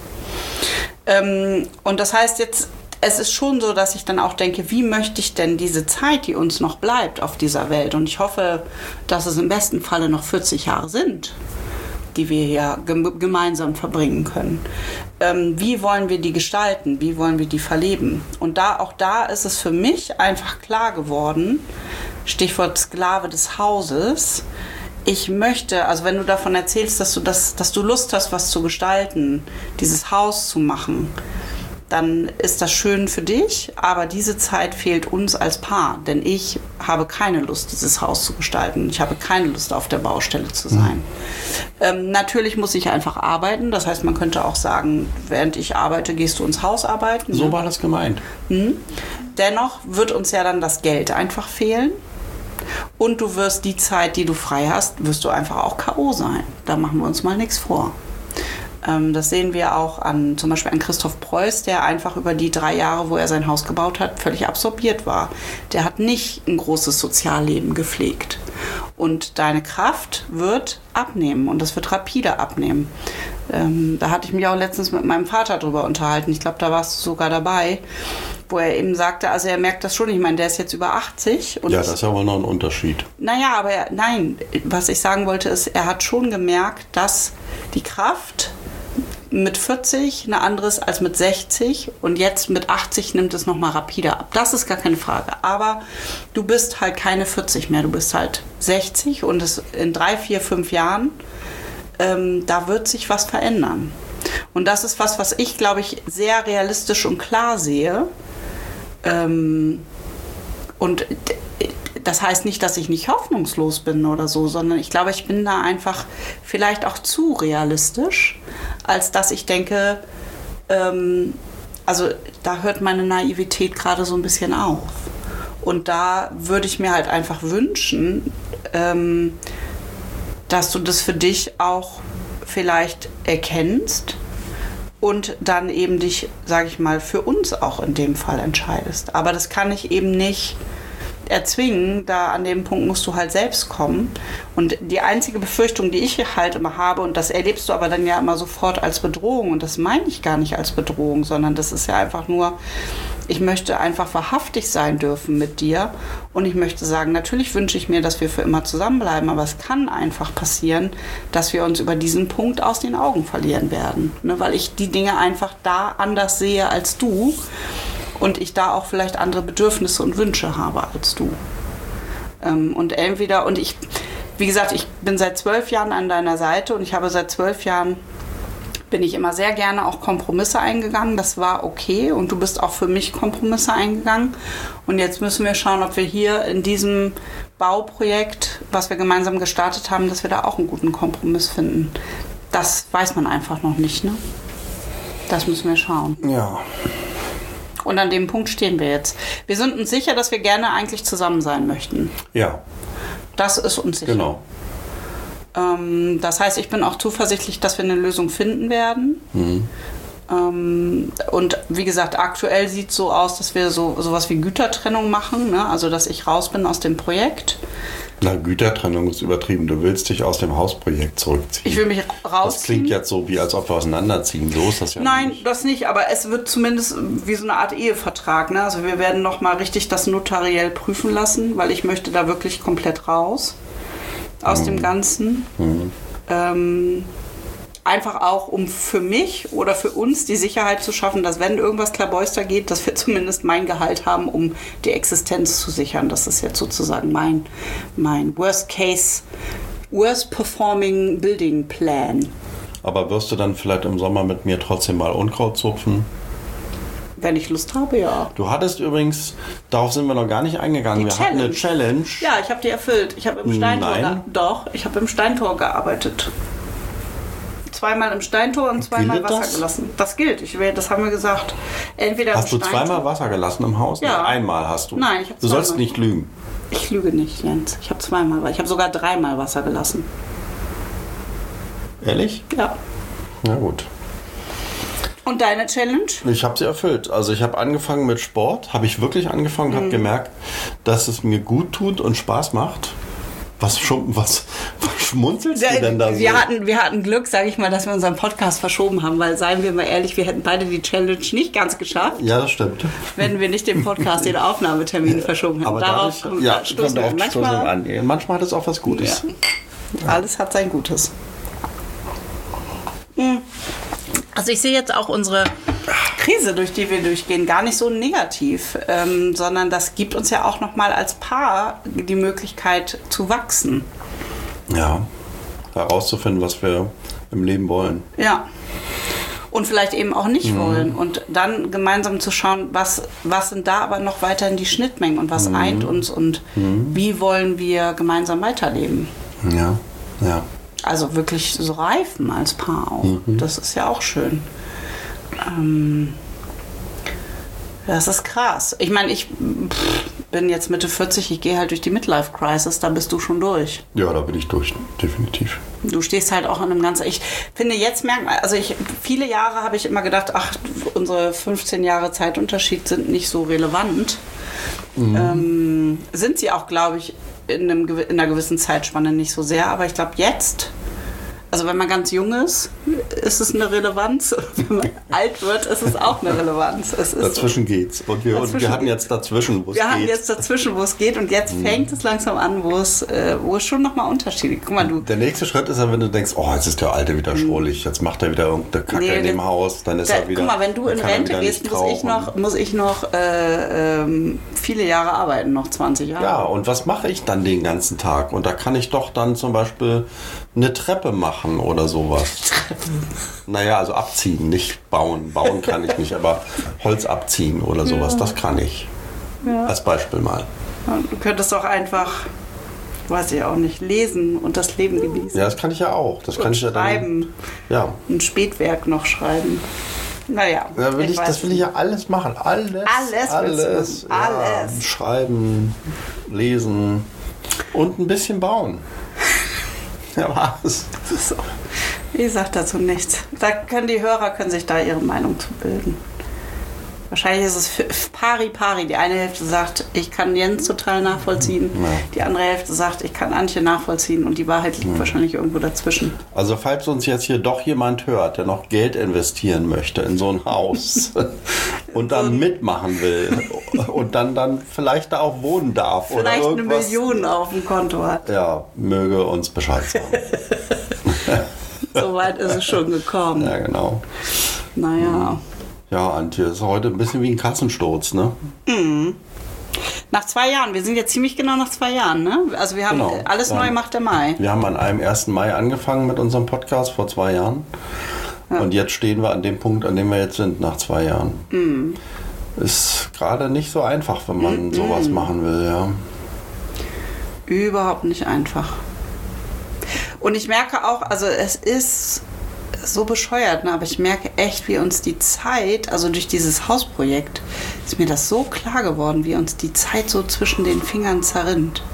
Und das heißt jetzt, es ist schon so, dass ich dann auch denke, wie möchte ich denn diese Zeit, die uns noch bleibt auf dieser Welt, und ich hoffe, dass es im besten Falle noch 40 Jahre sind, die wir hier gemeinsam verbringen können. Wie wollen wir die gestalten? Wie wollen wir die verleben? Und auch da ist es für mich einfach klar geworden, Stichwort Sklave des Hauses, ich möchte, also wenn du davon erzählst, dass du Lust hast, was zu gestalten, dieses Haus zu machen, dann ist das schön für dich, aber diese Zeit fehlt uns als Paar, denn ich habe keine Lust, dieses Haus zu gestalten. Ich habe keine Lust, auf der Baustelle zu sein. Natürlich muss ich einfach arbeiten, das heißt, man könnte auch sagen, während ich arbeite, gehst du ins Haus arbeiten. So war das gemeint. Dennoch wird uns ja dann das Geld einfach fehlen. Und du wirst die Zeit, die du frei hast, wirst du einfach auch K.O. sein. Da machen wir uns mal nichts vor. Das sehen wir auch zum Beispiel an Christoph Preuß, der einfach über die 3 Jahre, wo er sein Haus gebaut hat, völlig absorbiert war. Der hat nicht ein großes Sozialleben gepflegt. Und deine Kraft wird abnehmen und das wird rapide abnehmen. Da hatte ich mich auch letztens mit meinem Vater drüber unterhalten. Ich glaube, da warst du sogar dabei, wo er eben sagte, also er merkt das schon. Ich meine, der ist jetzt über 80. Und ja, das ist aber noch ein Unterschied. Naja, aber nein, was ich sagen wollte ist, er hat schon gemerkt, dass die Kraft mit 40 eine andere ist als mit 60 und jetzt mit 80 nimmt es nochmal rapide ab. Das ist gar keine Frage. Aber du bist halt keine 40 mehr, du bist halt 60 und in 3, 4, 5 Jahren, da wird sich was verändern. Und das ist was ich, glaube ich, sehr realistisch und klar sehe. Und das heißt nicht, dass ich nicht hoffnungslos bin oder so, sondern ich glaube, ich bin da einfach vielleicht auch zu realistisch, als dass ich denke, also da hört meine Naivität gerade so ein bisschen auf. Und da würde ich mir halt einfach wünschen, dass du das für dich auch vielleicht erkennst und dann eben dich, sage ich mal, für uns auch in dem Fall entscheidest. Aber das kann ich eben nicht erzwingen. Da an dem Punkt musst du halt selbst kommen. Und die einzige Befürchtung, die ich halt immer habe, und das erlebst du aber dann ja immer sofort als Bedrohung, und das meine ich gar nicht als Bedrohung, sondern das ist ja einfach nur, ich möchte einfach wahrhaftig sein dürfen mit dir, und ich möchte sagen, natürlich wünsche ich mir, dass wir für immer zusammenbleiben, aber es kann einfach passieren, dass wir uns über diesen Punkt aus den Augen verlieren werden, ne? Weil ich die Dinge einfach da anders sehe als du und ich da auch vielleicht andere Bedürfnisse und Wünsche habe als du. Wie gesagt, ich bin seit 12 Jahren an deiner Seite, und ich habe seit 12 Jahren bin ich immer sehr gerne auch Kompromisse eingegangen. Das war okay, und du bist auch für mich Kompromisse eingegangen. Und jetzt müssen wir schauen, ob wir hier in diesem Bauprojekt, was wir gemeinsam gestartet haben, dass wir da auch einen guten Kompromiss finden. Das weiß man einfach noch nicht, ne? Das müssen wir schauen. Ja. Und an dem Punkt stehen wir jetzt. Wir sind uns sicher, dass wir gerne eigentlich zusammen sein möchten. Ja. Das ist uns sicher. Genau. Das heißt, ich bin auch zuversichtlich, dass wir eine Lösung finden werden. Und wie gesagt, aktuell sieht es so aus, dass wir sowas wie Gütertrennung machen, ne? Also dass ich raus bin aus dem Projekt. Na, Gütertrennung ist übertrieben. Du willst dich aus dem Hausprojekt zurückziehen. Ich will mich rausziehen. Das klingt jetzt so, wie als ob wir auseinanderziehen. So ist das ja Nein, nicht. das nicht. Aber es wird zumindest wie so eine Art Ehevertrag, ne? Also wir werden nochmal richtig das notariell prüfen lassen, weil ich möchte da wirklich komplett raus aus dem Ganzen. Einfach auch, um für mich oder für uns die Sicherheit zu schaffen, dass wenn irgendwas klabauster geht, dass wir zumindest mein Gehalt haben, um die Existenz zu sichern. Das ist jetzt sozusagen mein Worst Performing Building Plan. Aber wirst du dann vielleicht im Sommer mit mir trotzdem mal Unkraut zupfen? Wenn ich Lust habe, ja. Du hattest übrigens, darauf sind wir noch gar nicht eingegangen, wir hatten eine Challenge. Ja, ich habe die erfüllt. Ich habe im Steintor gearbeitet. Zweimal im Steintor und zweimal Wasser gelassen. Das gilt. Das haben wir gesagt. Entweder hast du zweimal Wasser gelassen im Haus? Ja. Einmal hast du. Nein, ich habe Du sollst nicht lügen. Ich lüge nicht, Jens. Ich habe zweimal. Ich habe sogar 3-mal Wasser gelassen. Ehrlich? Ja. Na gut. Und deine Challenge? Ich habe sie erfüllt. Also ich habe angefangen mit Sport. Habe ich wirklich angefangen, habe gemerkt, dass es mir gut tut und Spaß macht. Was schmunzelst du denn da so? Wir hatten Glück, sage ich mal, dass wir unseren Podcast verschoben haben, weil, seien wir mal ehrlich, wir hätten beide die Challenge nicht ganz geschafft. Ja, das stimmt. Wenn wir nicht den Podcast, den Aufnahmetermin verschoben hätten. Aber darauf stoßen wir an. Manchmal hat es auch was Gutes. Ja. Alles hat sein Gutes. Also ich sehe jetzt auch unsere Krise, durch die wir durchgehen, gar nicht so negativ, sondern das gibt uns ja auch nochmal als Paar die Möglichkeit zu wachsen. Ja, herauszufinden, was wir im Leben wollen. Ja. Und vielleicht eben auch nicht wollen. Und dann gemeinsam zu schauen, was sind da aber noch weiterhin die Schnittmengen und was eint uns und wie wollen wir gemeinsam weiterleben. Ja, ja. Also wirklich so reifen als Paar auch. Das ist ja auch schön. Das ist krass. Ich meine, ich bin jetzt Mitte 40, ich gehe halt durch die Midlife-Crisis, da bist du schon durch. Ja, da bin ich durch, definitiv. Du stehst halt auch in einem ganzen... Ich finde, jetzt merkt man... Also viele Jahre habe ich immer gedacht, ach, unsere 15 Jahre Zeitunterschied sind nicht so relevant. Sind sie auch, glaube ich, in einer gewissen Zeitspanne nicht so sehr. Aber ich glaube, jetzt... Also wenn man ganz jung ist es eine Relevanz. Wenn man alt wird, ist es auch eine Relevanz. Dazwischen geht's. Und wir hatten jetzt dazwischen, wo es geht. Wir hatten jetzt dazwischen, wo es geht. Und jetzt fängt es langsam an, wo es schon nochmal Unterschiede gibt. Guck mal, Der nächste Schritt ist dann, wenn du denkst, oh, jetzt ist der Alte wieder schrullig. Jetzt macht er wieder irgendeine Kacke in dem Haus. Dann ist er wieder... Guck mal, wenn du in Rente gehst, muss ich noch viele Jahre arbeiten, noch 20 Jahre. Ja, und was mache ich dann den ganzen Tag? Und da kann ich doch dann zum Beispiel eine Treppe machen oder sowas. Naja, also abziehen, nicht bauen. Bauen kann ich nicht, aber Holz abziehen oder sowas, das kann ich. Ja. Als Beispiel mal. Du könntest auch einfach, weiß ich auch nicht, lesen und das Leben genießen. Ja, das kann ich ja auch. Das kann ich ja dann schreiben. Ja. Ein Spätwerk noch schreiben. Naja. Ja, das will ich ja alles machen. Alles. Ja, schreiben, lesen und ein bisschen bauen. Ja, was? So. Ich sag dazu nichts. Die Hörer können sich da ihre Meinung zu bilden. Wahrscheinlich ist es pari. Die eine Hälfte sagt, ich kann Jens total nachvollziehen. Ja. Die andere Hälfte sagt, ich kann Antje nachvollziehen. Und die Wahrheit liegt wahrscheinlich irgendwo dazwischen. Also falls uns jetzt hier doch jemand hört, der noch Geld investieren möchte in so ein Haus und dann mitmachen will und dann vielleicht da auch wohnen darf. Vielleicht oder irgendwas, 1 Million auf dem Konto hat. Ja, möge uns Bescheid sagen. So weit ist es schon gekommen. Ja, genau. Naja. Ja, Antje, ist heute ein bisschen wie ein Katzensturz, ne? Mhm. Nach 2 Jahren. Wir sind jetzt ziemlich genau nach 2 Jahren, ne? Also wir haben alles neu macht der Mai. Wir haben an einem 1. Mai angefangen mit unserem Podcast vor 2 Jahren. Ja. Und jetzt stehen wir an dem Punkt, an dem wir jetzt sind, nach 2 Jahren. Mhm. Ist gerade nicht so einfach, wenn man sowas machen will, ja. Überhaupt nicht einfach. Und ich merke auch, also es ist so bescheuert, ne? Aber ich merke echt, wie uns die Zeit, also durch dieses Hausprojekt, ist mir das so klar geworden, wie uns die Zeit so zwischen den Fingern zerrinnt.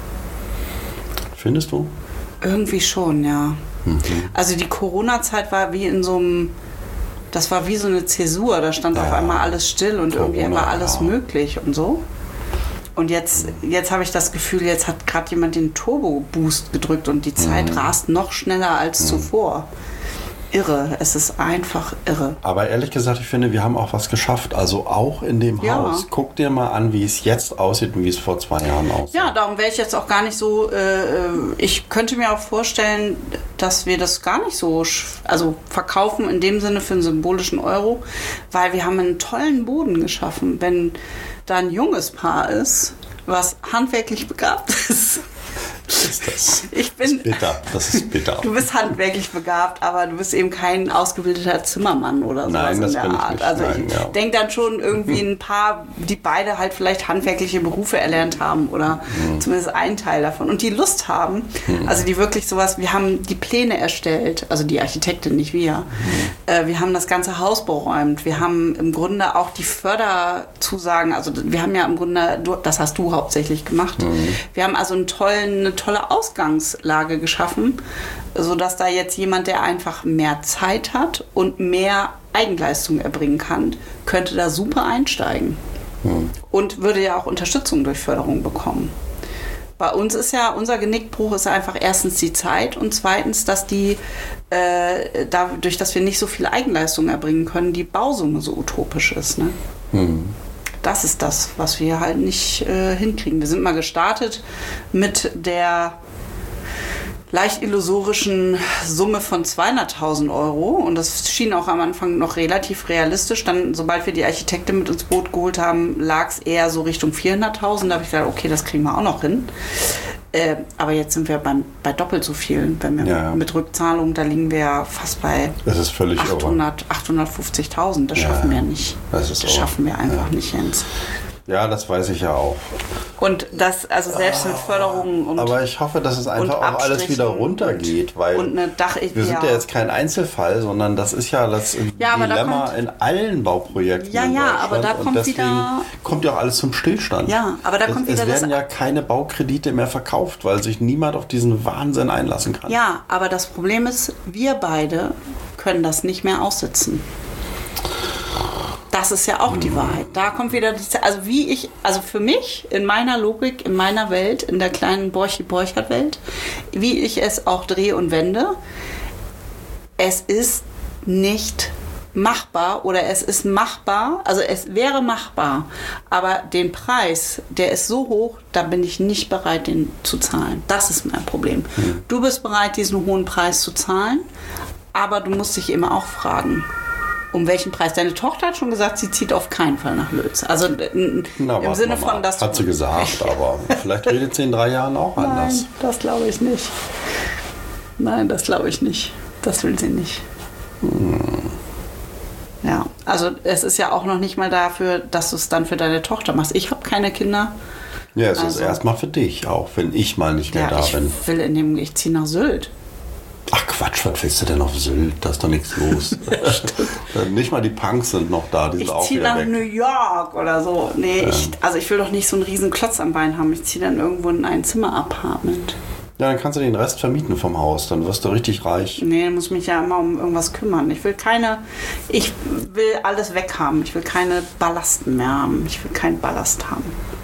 Findest du? Irgendwie schon, ja. Mhm. Also die Corona-Zeit war wie in so einem, das war wie so eine Zäsur, da stand auf einmal alles still und Corona, irgendwie war alles möglich und so. Und jetzt habe ich das Gefühl, jetzt hat gerade jemand den Turbo-Boost gedrückt und die Zeit rast noch schneller als zuvor. Irre, es ist einfach irre. Aber ehrlich gesagt, ich finde, wir haben auch was geschafft. Also auch in dem Haus. Guck dir mal an, wie es jetzt aussieht und wie es vor 2 Jahren aussieht. Ja, darum wäre ich jetzt auch gar nicht so, ich könnte mir auch vorstellen, dass wir das gar nicht so, also verkaufen in dem Sinne für einen symbolischen Euro, weil wir haben einen tollen Boden geschaffen. Wenn da ein junges Paar ist, was handwerklich begabt ist. Das ist bitter. Das ist bitter. Du bist handwerklich begabt, aber du bist eben kein ausgebildeter Zimmermann oder sowas. Nein, das in der bin ich Art. nicht. Also Nein, ich denke dann schon irgendwie ein paar, die beide halt vielleicht handwerkliche Berufe erlernt haben oder zumindest einen Teil davon und die Lust haben, also die wirklich sowas, wir haben die Pläne erstellt, also die Architektin, nicht wir. Wir haben das ganze Haus beräumt. Wir haben im Grunde auch die Förderzusagen, also wir haben ja im Grunde, das hast du hauptsächlich gemacht. Wir haben also eine tolle Ausgangslage geschaffen, sodass da jetzt jemand, der einfach mehr Zeit hat und mehr Eigenleistung erbringen kann, könnte da super einsteigen. Und würde ja auch Unterstützung durch Förderung bekommen. Bei uns ist ja, unser Genickbruch ist einfach erstens die Zeit und zweitens, dass dadurch, dass wir nicht so viel Eigenleistung erbringen können, die Bausumme so utopisch ist. Ne? Das ist das, was wir halt nicht hinkriegen. Wir sind mal gestartet mit der leicht illusorischen Summe von 200.000 Euro und das schien auch am Anfang noch relativ realistisch. Dann, sobald wir die Architektin mit ins Boot geholt haben, lag es eher so Richtung 400.000. Da habe ich gedacht, okay, das kriegen wir auch noch hin. Aber jetzt sind wir bei doppelt so viel. Wenn wir mit Rückzahlung, da liegen wir ja fast bei 850.000. Das schaffen wir nicht. Das schaffen wir einfach nicht, Jens. Ja, das weiß ich ja auch. Und das, also selbst mit Förderungen und aber ich hoffe, dass es einfach auch alles wieder runtergeht, weil wir sind ja jetzt kein Einzelfall, sondern das ist ja das Dilemma in allen Bauprojekten in Deutschland. Aber da kommt kommt ja auch alles zum Stillstand. Ja, aber da kommt wieder es werden ja keine Baukredite mehr verkauft, weil sich niemand auf diesen Wahnsinn einlassen kann. Ja, aber das Problem ist, wir beide können das nicht mehr aussitzen. Das ist ja auch die Wahrheit. Da kommt wieder, also für mich, in meiner Logik, in meiner Welt, in der kleinen Borchardt-Welt, wie ich es auch drehe und wende, es ist nicht machbar oder es ist machbar, also es wäre machbar, aber den Preis, der ist so hoch, da bin ich nicht bereit, den zu zahlen. Das ist mein Problem. Du bist bereit, diesen hohen Preis zu zahlen, aber du musst dich immer auch fragen, um welchen Preis? Deine Tochter hat schon gesagt, sie zieht auf keinen Fall nach Lötz. Also im Sinne von, dass... Hat sie gesagt, aber vielleicht redet sie in 3 Jahren auch anders. Nein, das glaube ich nicht. Nein, das glaube ich nicht. Das will sie nicht. Ja, also es ist ja auch noch nicht mal dafür, dass du es dann für deine Tochter machst. Ich habe keine Kinder. Ja, es ist erstmal für dich, auch wenn ich mal nicht mehr da bin. Ich ziehe nach Sylt. Ach Quatsch, was willst du denn auf Sylt? Da ist doch nichts los. Nicht mal die Punks sind noch da, die sind auch wieder weg. Ich ziehe nach New York oder so. Nee, ich will doch nicht so einen riesen Klotz am Bein haben. Ich ziehe dann irgendwo in ein Zimmer-Apartment. Ja, dann kannst du den Rest vermieten vom Haus. Dann wirst du richtig reich. Nee, dann muss ich mich ja immer um irgendwas kümmern. Ich will alles weghaben. Ich will keine Ballasten mehr haben. Ich will keinen Ballast haben.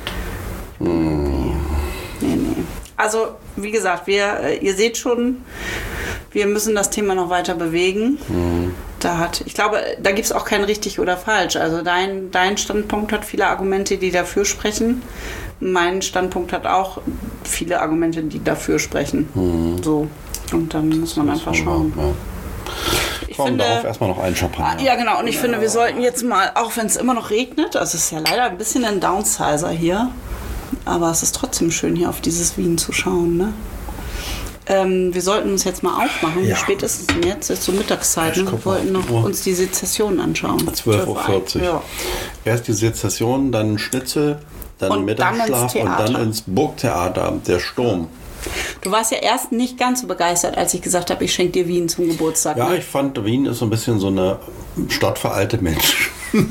Nee. Also, wie gesagt, ihr seht schon, wir müssen das Thema noch weiter bewegen. Ich glaube, da gibt es auch kein richtig oder falsch. Also dein Standpunkt hat viele Argumente, die dafür sprechen. Mein Standpunkt hat auch viele Argumente, die dafür sprechen. So. Und dann muss man einfach schauen. Ja. Ich finde, darauf erstmal noch einen Champagner. Ja, genau. Und ich finde, wir sollten jetzt mal, auch wenn es immer noch regnet, also es ist ja leider ein bisschen ein Downsizer hier, aber es ist trotzdem schön, hier auf dieses Wien zu schauen, ne? Wir sollten uns jetzt mal aufmachen. Ja. Wie spät ist es denn jetzt? Es ist so Mittagszeit. Ne? Wir wollten noch uns die Sezession anschauen. 12:40 Uhr. Ja. Erst die Sezession, dann Schnitzel, dann Mittagsschlaf und dann ins Burgtheater, der Sturm. Du warst ja erst nicht ganz so begeistert, als ich gesagt habe, ich schenke dir Wien zum Geburtstag. Ja, ne? Ich fand, Wien ist so ein bisschen so eine Stadt für alte Menschen.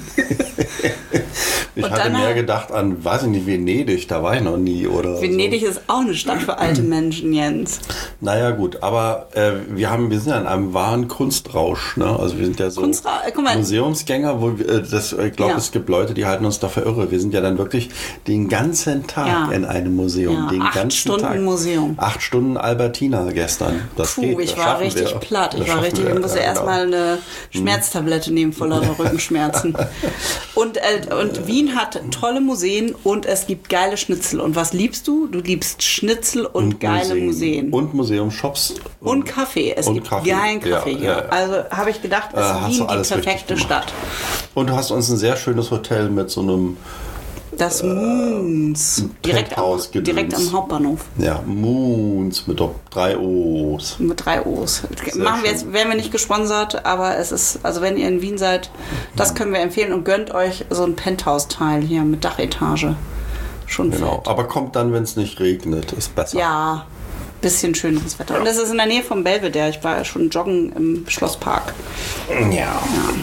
Ich hatte mehr gedacht an, weiß ich nicht, Venedig, da war ich noch nie. Oder Venedig so. Ist auch eine Stadt für alte Menschen, Jens. Naja gut, aber wir sind ja in einem wahren Kunstrausch. Ne? Also wir sind ja so Museumsgänger, ich glaube, es gibt Leute, die halten uns dafür irre. Wir sind ja dann wirklich den ganzen Tag in einem Museum. Den 8 Stunden Tag. Museum. 8 Stunden Albertina gestern. Das geht, ich war richtig platt. Ich musste erstmal eine Schmerztablette nehmen vor lauter Rückenschmerzen. Und Wien hat tolle Museen und es gibt geile Schnitzel. Und was liebst du? Du liebst Schnitzel und geile Museen. Und Museumshops. Und Kaffee. Es gibt geilen Kaffee hier. Ja. Also habe ich gedacht, ist Wien die perfekte Stadt. Und du hast uns ein sehr schönes Hotel mit so einem das Moons. Direkt am Hauptbahnhof. Ja, Moons mit 3 O's. Mit 3 O's. Werden wir nicht gesponsert, aber es ist, also wenn ihr in Wien seid, das können wir empfehlen und gönnt euch so ein Penthouse-Teil hier mit Dachetage. Schon genau. fett. Aber kommt dann, wenn es nicht regnet, ist besser. Ja, bisschen schöneres Wetter. Und es ist in der Nähe vom Belvedere. Ich war ja schon joggen im Schlosspark. Ja.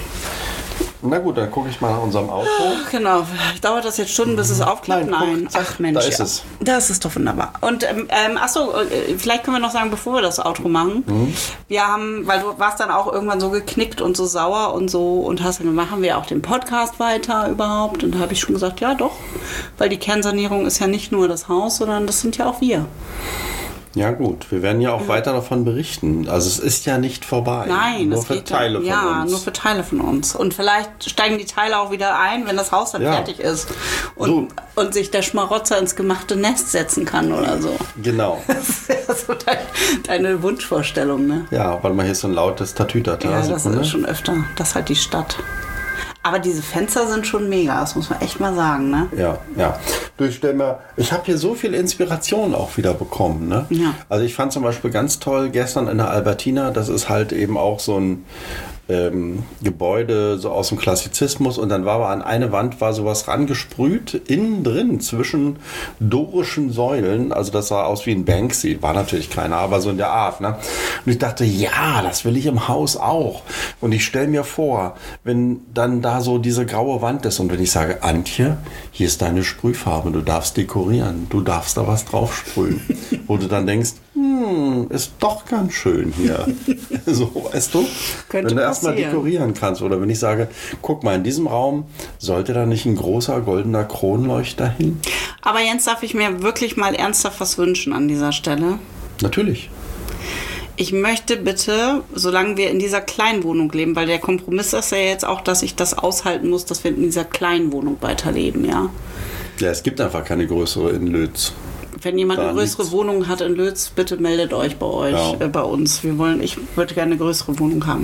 Na gut, dann gucke ich mal nach unserem Auto. Genau. Dauert das jetzt Stunden, bis es aufklappt? Nein. Ach Mensch. Da ist es. Das ist doch wunderbar. Und vielleicht können wir noch sagen, bevor wir das Outro machen, wir haben, weil du warst dann auch irgendwann so geknickt und so sauer und so und hast dann, machen wir auch den Podcast weiter überhaupt? Und da habe ich schon gesagt, ja doch, weil die Kernsanierung ist ja nicht nur das Haus, sondern das sind ja auch wir. Ja gut, wir werden ja auch weiter davon berichten. Also es ist ja nicht vorbei. Nein, nur für Teile von uns. Ja, nur für Teile von uns. Und vielleicht steigen die Teile auch wieder ein, wenn das Haus dann fertig ist. Und sich der Schmarotzer ins gemachte Nest setzen kann oder so. Genau. Das wäre so deine Wunschvorstellung, ne? Ja, weil man hier so ein lautes Tatütata. Ja, das ist schon öfter. Das ist halt die Stadt. Aber diese Fenster sind schon mega, das muss man echt mal sagen, ne? Ja. Ich habe hier so viel Inspiration auch wieder bekommen, ne? Ja. Also ich fand zum Beispiel ganz toll gestern in der Albertina, das ist halt eben auch so ein Gebäude so aus dem Klassizismus und dann war aber an eine Wand war sowas rangesprüht, innen drin zwischen dorischen Säulen, also das sah aus wie ein Banksy, war natürlich keiner, aber so in der Art, ne? Und ich dachte, ja, das will ich im Haus auch. Und ich stelle mir vor, wenn dann da so diese graue Wand ist und wenn ich sage, Antje, hier ist deine Sprühfarbe, du darfst dekorieren, du darfst da was drauf sprühen. Wo du dann denkst, ist doch ganz schön hier. So, weißt du? Könnte wenn du erstmal dekorieren kannst. Oder wenn ich sage, guck mal, in diesem Raum sollte da nicht ein großer goldener Kronleuchter hin? Aber Jens, darf ich mir wirklich mal ernsthaft was wünschen an dieser Stelle? Natürlich. Ich möchte bitte, solange wir in dieser kleinen Wohnung leben, weil der Kompromiss ist ja jetzt auch, dass ich das aushalten muss, dass wir in dieser kleinen Wohnung weiterleben, ja? Ja, es gibt einfach keine größere in Lötz. Wenn jemand eine größere Wohnung hat in Lötz, bitte meldet euch bei uns. Ich würde gerne eine größere Wohnung haben.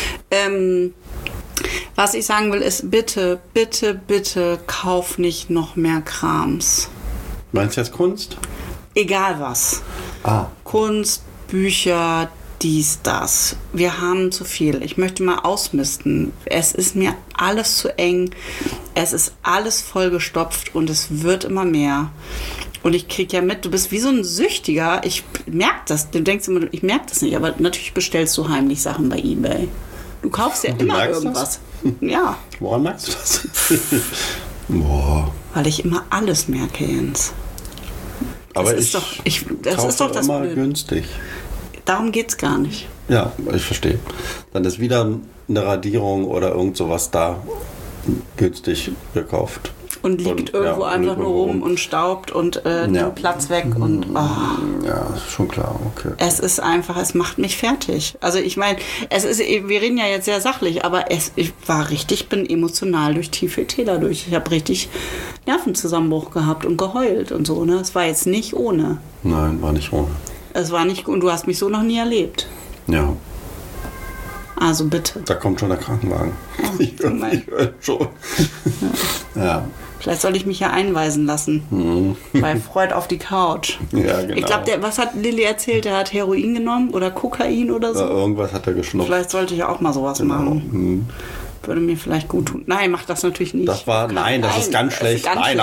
Was ich sagen will, ist bitte, bitte, bitte kauf nicht noch mehr Krams. Meinst du jetzt Kunst? Egal was. Kunst, Bücher, dies, das. Wir haben zu viel. Ich möchte mal ausmisten. Es ist mir alles zu eng. Es ist alles vollgestopft und es wird immer mehr. Und ich kriege ja mit, du bist wie so ein Süchtiger. Ich merke das. Du denkst immer, ich merke das nicht. Aber natürlich bestellst du heimlich Sachen bei eBay. Du kaufst ja immer irgendwas. Das? Ja. Woran merkst du das? Boah. Weil ich immer alles merke, Jens. Aber das ist doch das immer Blöde. günstig. Darum geht es gar nicht. Ja, ich verstehe. Dann ist wieder eine Radierung oder irgend sowas da günstig gekauft. Und liegt irgendwo einfach nur rum und staubt und nimmt Platz weg. Und, Ja, ist schon klar, okay. Es ist einfach, es macht mich fertig. Also ich meine, wir reden ja jetzt sehr sachlich, aber ich bin emotional durch tiefe Täler durch. Ich habe richtig Nervenzusammenbruch gehabt und geheult und so. Ne? Es war jetzt nicht ohne. Nein, war nicht ohne. Es war nicht, und du hast mich so noch nie erlebt. Ja. Also bitte. Da kommt schon der Krankenwagen. Ich höre schon. Ja. Vielleicht soll ich mich ja einweisen lassen. Bei Freud auf die Couch. Ja, genau. Ich glaube, was hat Lilly erzählt? Der hat Heroin genommen oder Kokain oder so? Ja, irgendwas hat er geschnupft. Vielleicht sollte ich auch mal sowas machen. Würde mir vielleicht gut tun. Nein, mach das natürlich nicht. Das ist ganz schlecht. Nein.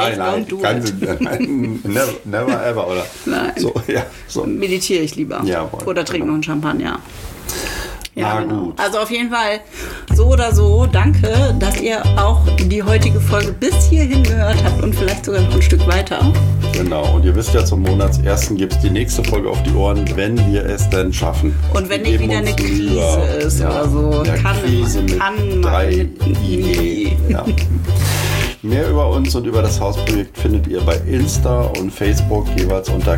Never ever, oder? Nein. So. Meditiere ich lieber. Jawohl, Oder trinke noch einen Champagner. Ja, genau. gut. Also auf jeden Fall so oder so, danke, dass ihr auch die heutige Folge bis hierhin gehört habt und vielleicht sogar noch ein Stück weiter. Genau, und ihr wisst ja, zum Monatsersten gibt es die nächste Folge auf die Ohren, wenn wir es denn schaffen. Und wenn nicht wieder eine Krise ist oder so. Ja, Krise mit 3 IE. Ja. Mehr über uns und über das Hausprojekt findet ihr bei Insta und Facebook jeweils unter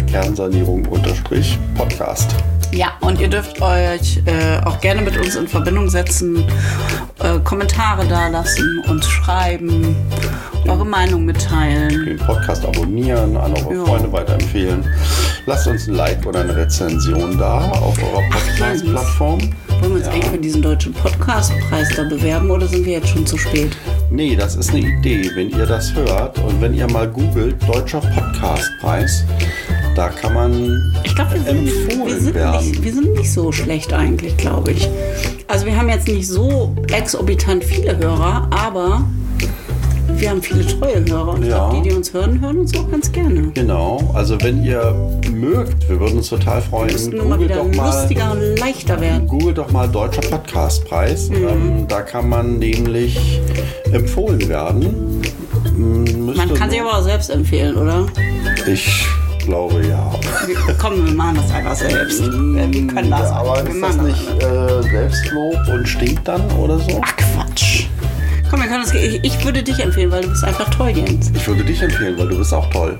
Kernsanierung_Podcast. Ja, und ihr dürft euch auch gerne mit uns in Verbindung setzen, Kommentare dalassen, uns schreiben, eure Meinung mitteilen. Den Podcast abonnieren, an eure Freunde weiterempfehlen. Lasst uns ein Like oder eine Rezension da auf eurer Podcast-Plattform. Wollen wir uns eigentlich für diesen deutschen Podcastpreis da bewerben oder sind wir jetzt schon zu spät? Nee, das ist eine Idee, wenn ihr das hört und wenn ihr mal googelt, Deutscher Podcastpreis, da kann man empfohlen werden. Wir sind nicht so schlecht eigentlich, glaube ich. Also wir haben jetzt nicht so exorbitant viele Hörer, aber wir haben viele treue Hörer und ich glaube, die uns hören uns auch ganz gerne. Genau, also wenn ihr mögt, wir würden uns total freuen. Wir müssen nur mal wieder lustiger und leichter werden. Google doch mal Deutscher Podcastpreis. Da kann man nämlich empfohlen werden. Man kann sich aber auch selbst empfehlen, oder? Ich glaube ja. Komm, wir machen das einfach selbst. Wir können das. Aber ist das nicht Selbstlob und stinkt dann oder so? Ach Quatsch. Komm, wir können das. Ich würde dich empfehlen, weil du bist einfach toll, Jens. Ich würde dich empfehlen, weil du bist auch toll.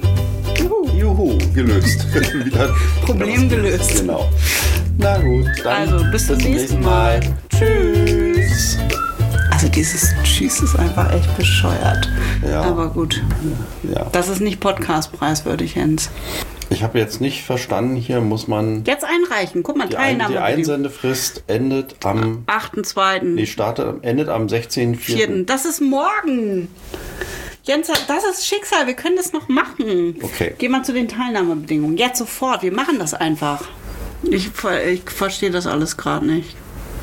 Juhu, gelöst. Problem gelöst. Genau. Na gut, dann also bis zum nächsten Mal. Tschüss. Also dieses Tschüss ist einfach echt bescheuert. Ja. Aber gut. Ja. Das ist nicht Podcastpreiswürdig, Jens. Ich habe jetzt nicht verstanden, hier muss man... Jetzt einreichen. Guck mal, Teilnahme. Die Einsendefrist endet am... 8.2. Nee, endet am 16.4. Das ist morgen. Jens, das ist Schicksal. Wir können das noch machen. Okay. Geh mal zu den Teilnahmebedingungen. Jetzt sofort. Wir machen das einfach. Ich verstehe das alles gerade nicht.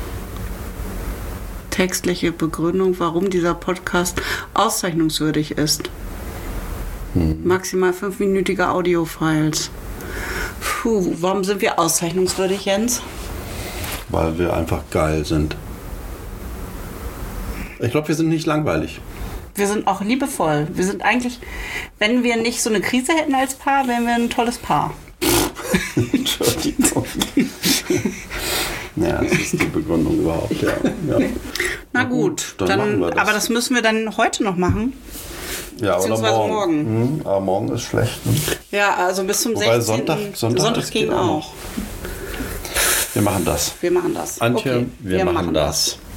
Textliche Begründung, warum dieser Podcast auszeichnungswürdig ist. Maximal 5-minütige Audiofiles. Puh, warum sind wir auszeichnungswürdig, Jens? Weil wir einfach geil sind. Ich glaube, wir sind nicht langweilig. Wir sind auch liebevoll. Wir sind eigentlich, wenn wir nicht so eine Krise hätten als Paar, wären wir ein tolles Paar. Entschuldigung. Ja, das ist die Begründung überhaupt, ja. Na gut, dann machen wir das. Aber das müssen wir dann heute noch machen. Ja, oder morgen. Aber morgen ist schlecht. Ne? Ja, also bis zum 16. Sonntag ging auch. Wir machen das. Wir machen das. Antje, okay. wir machen das.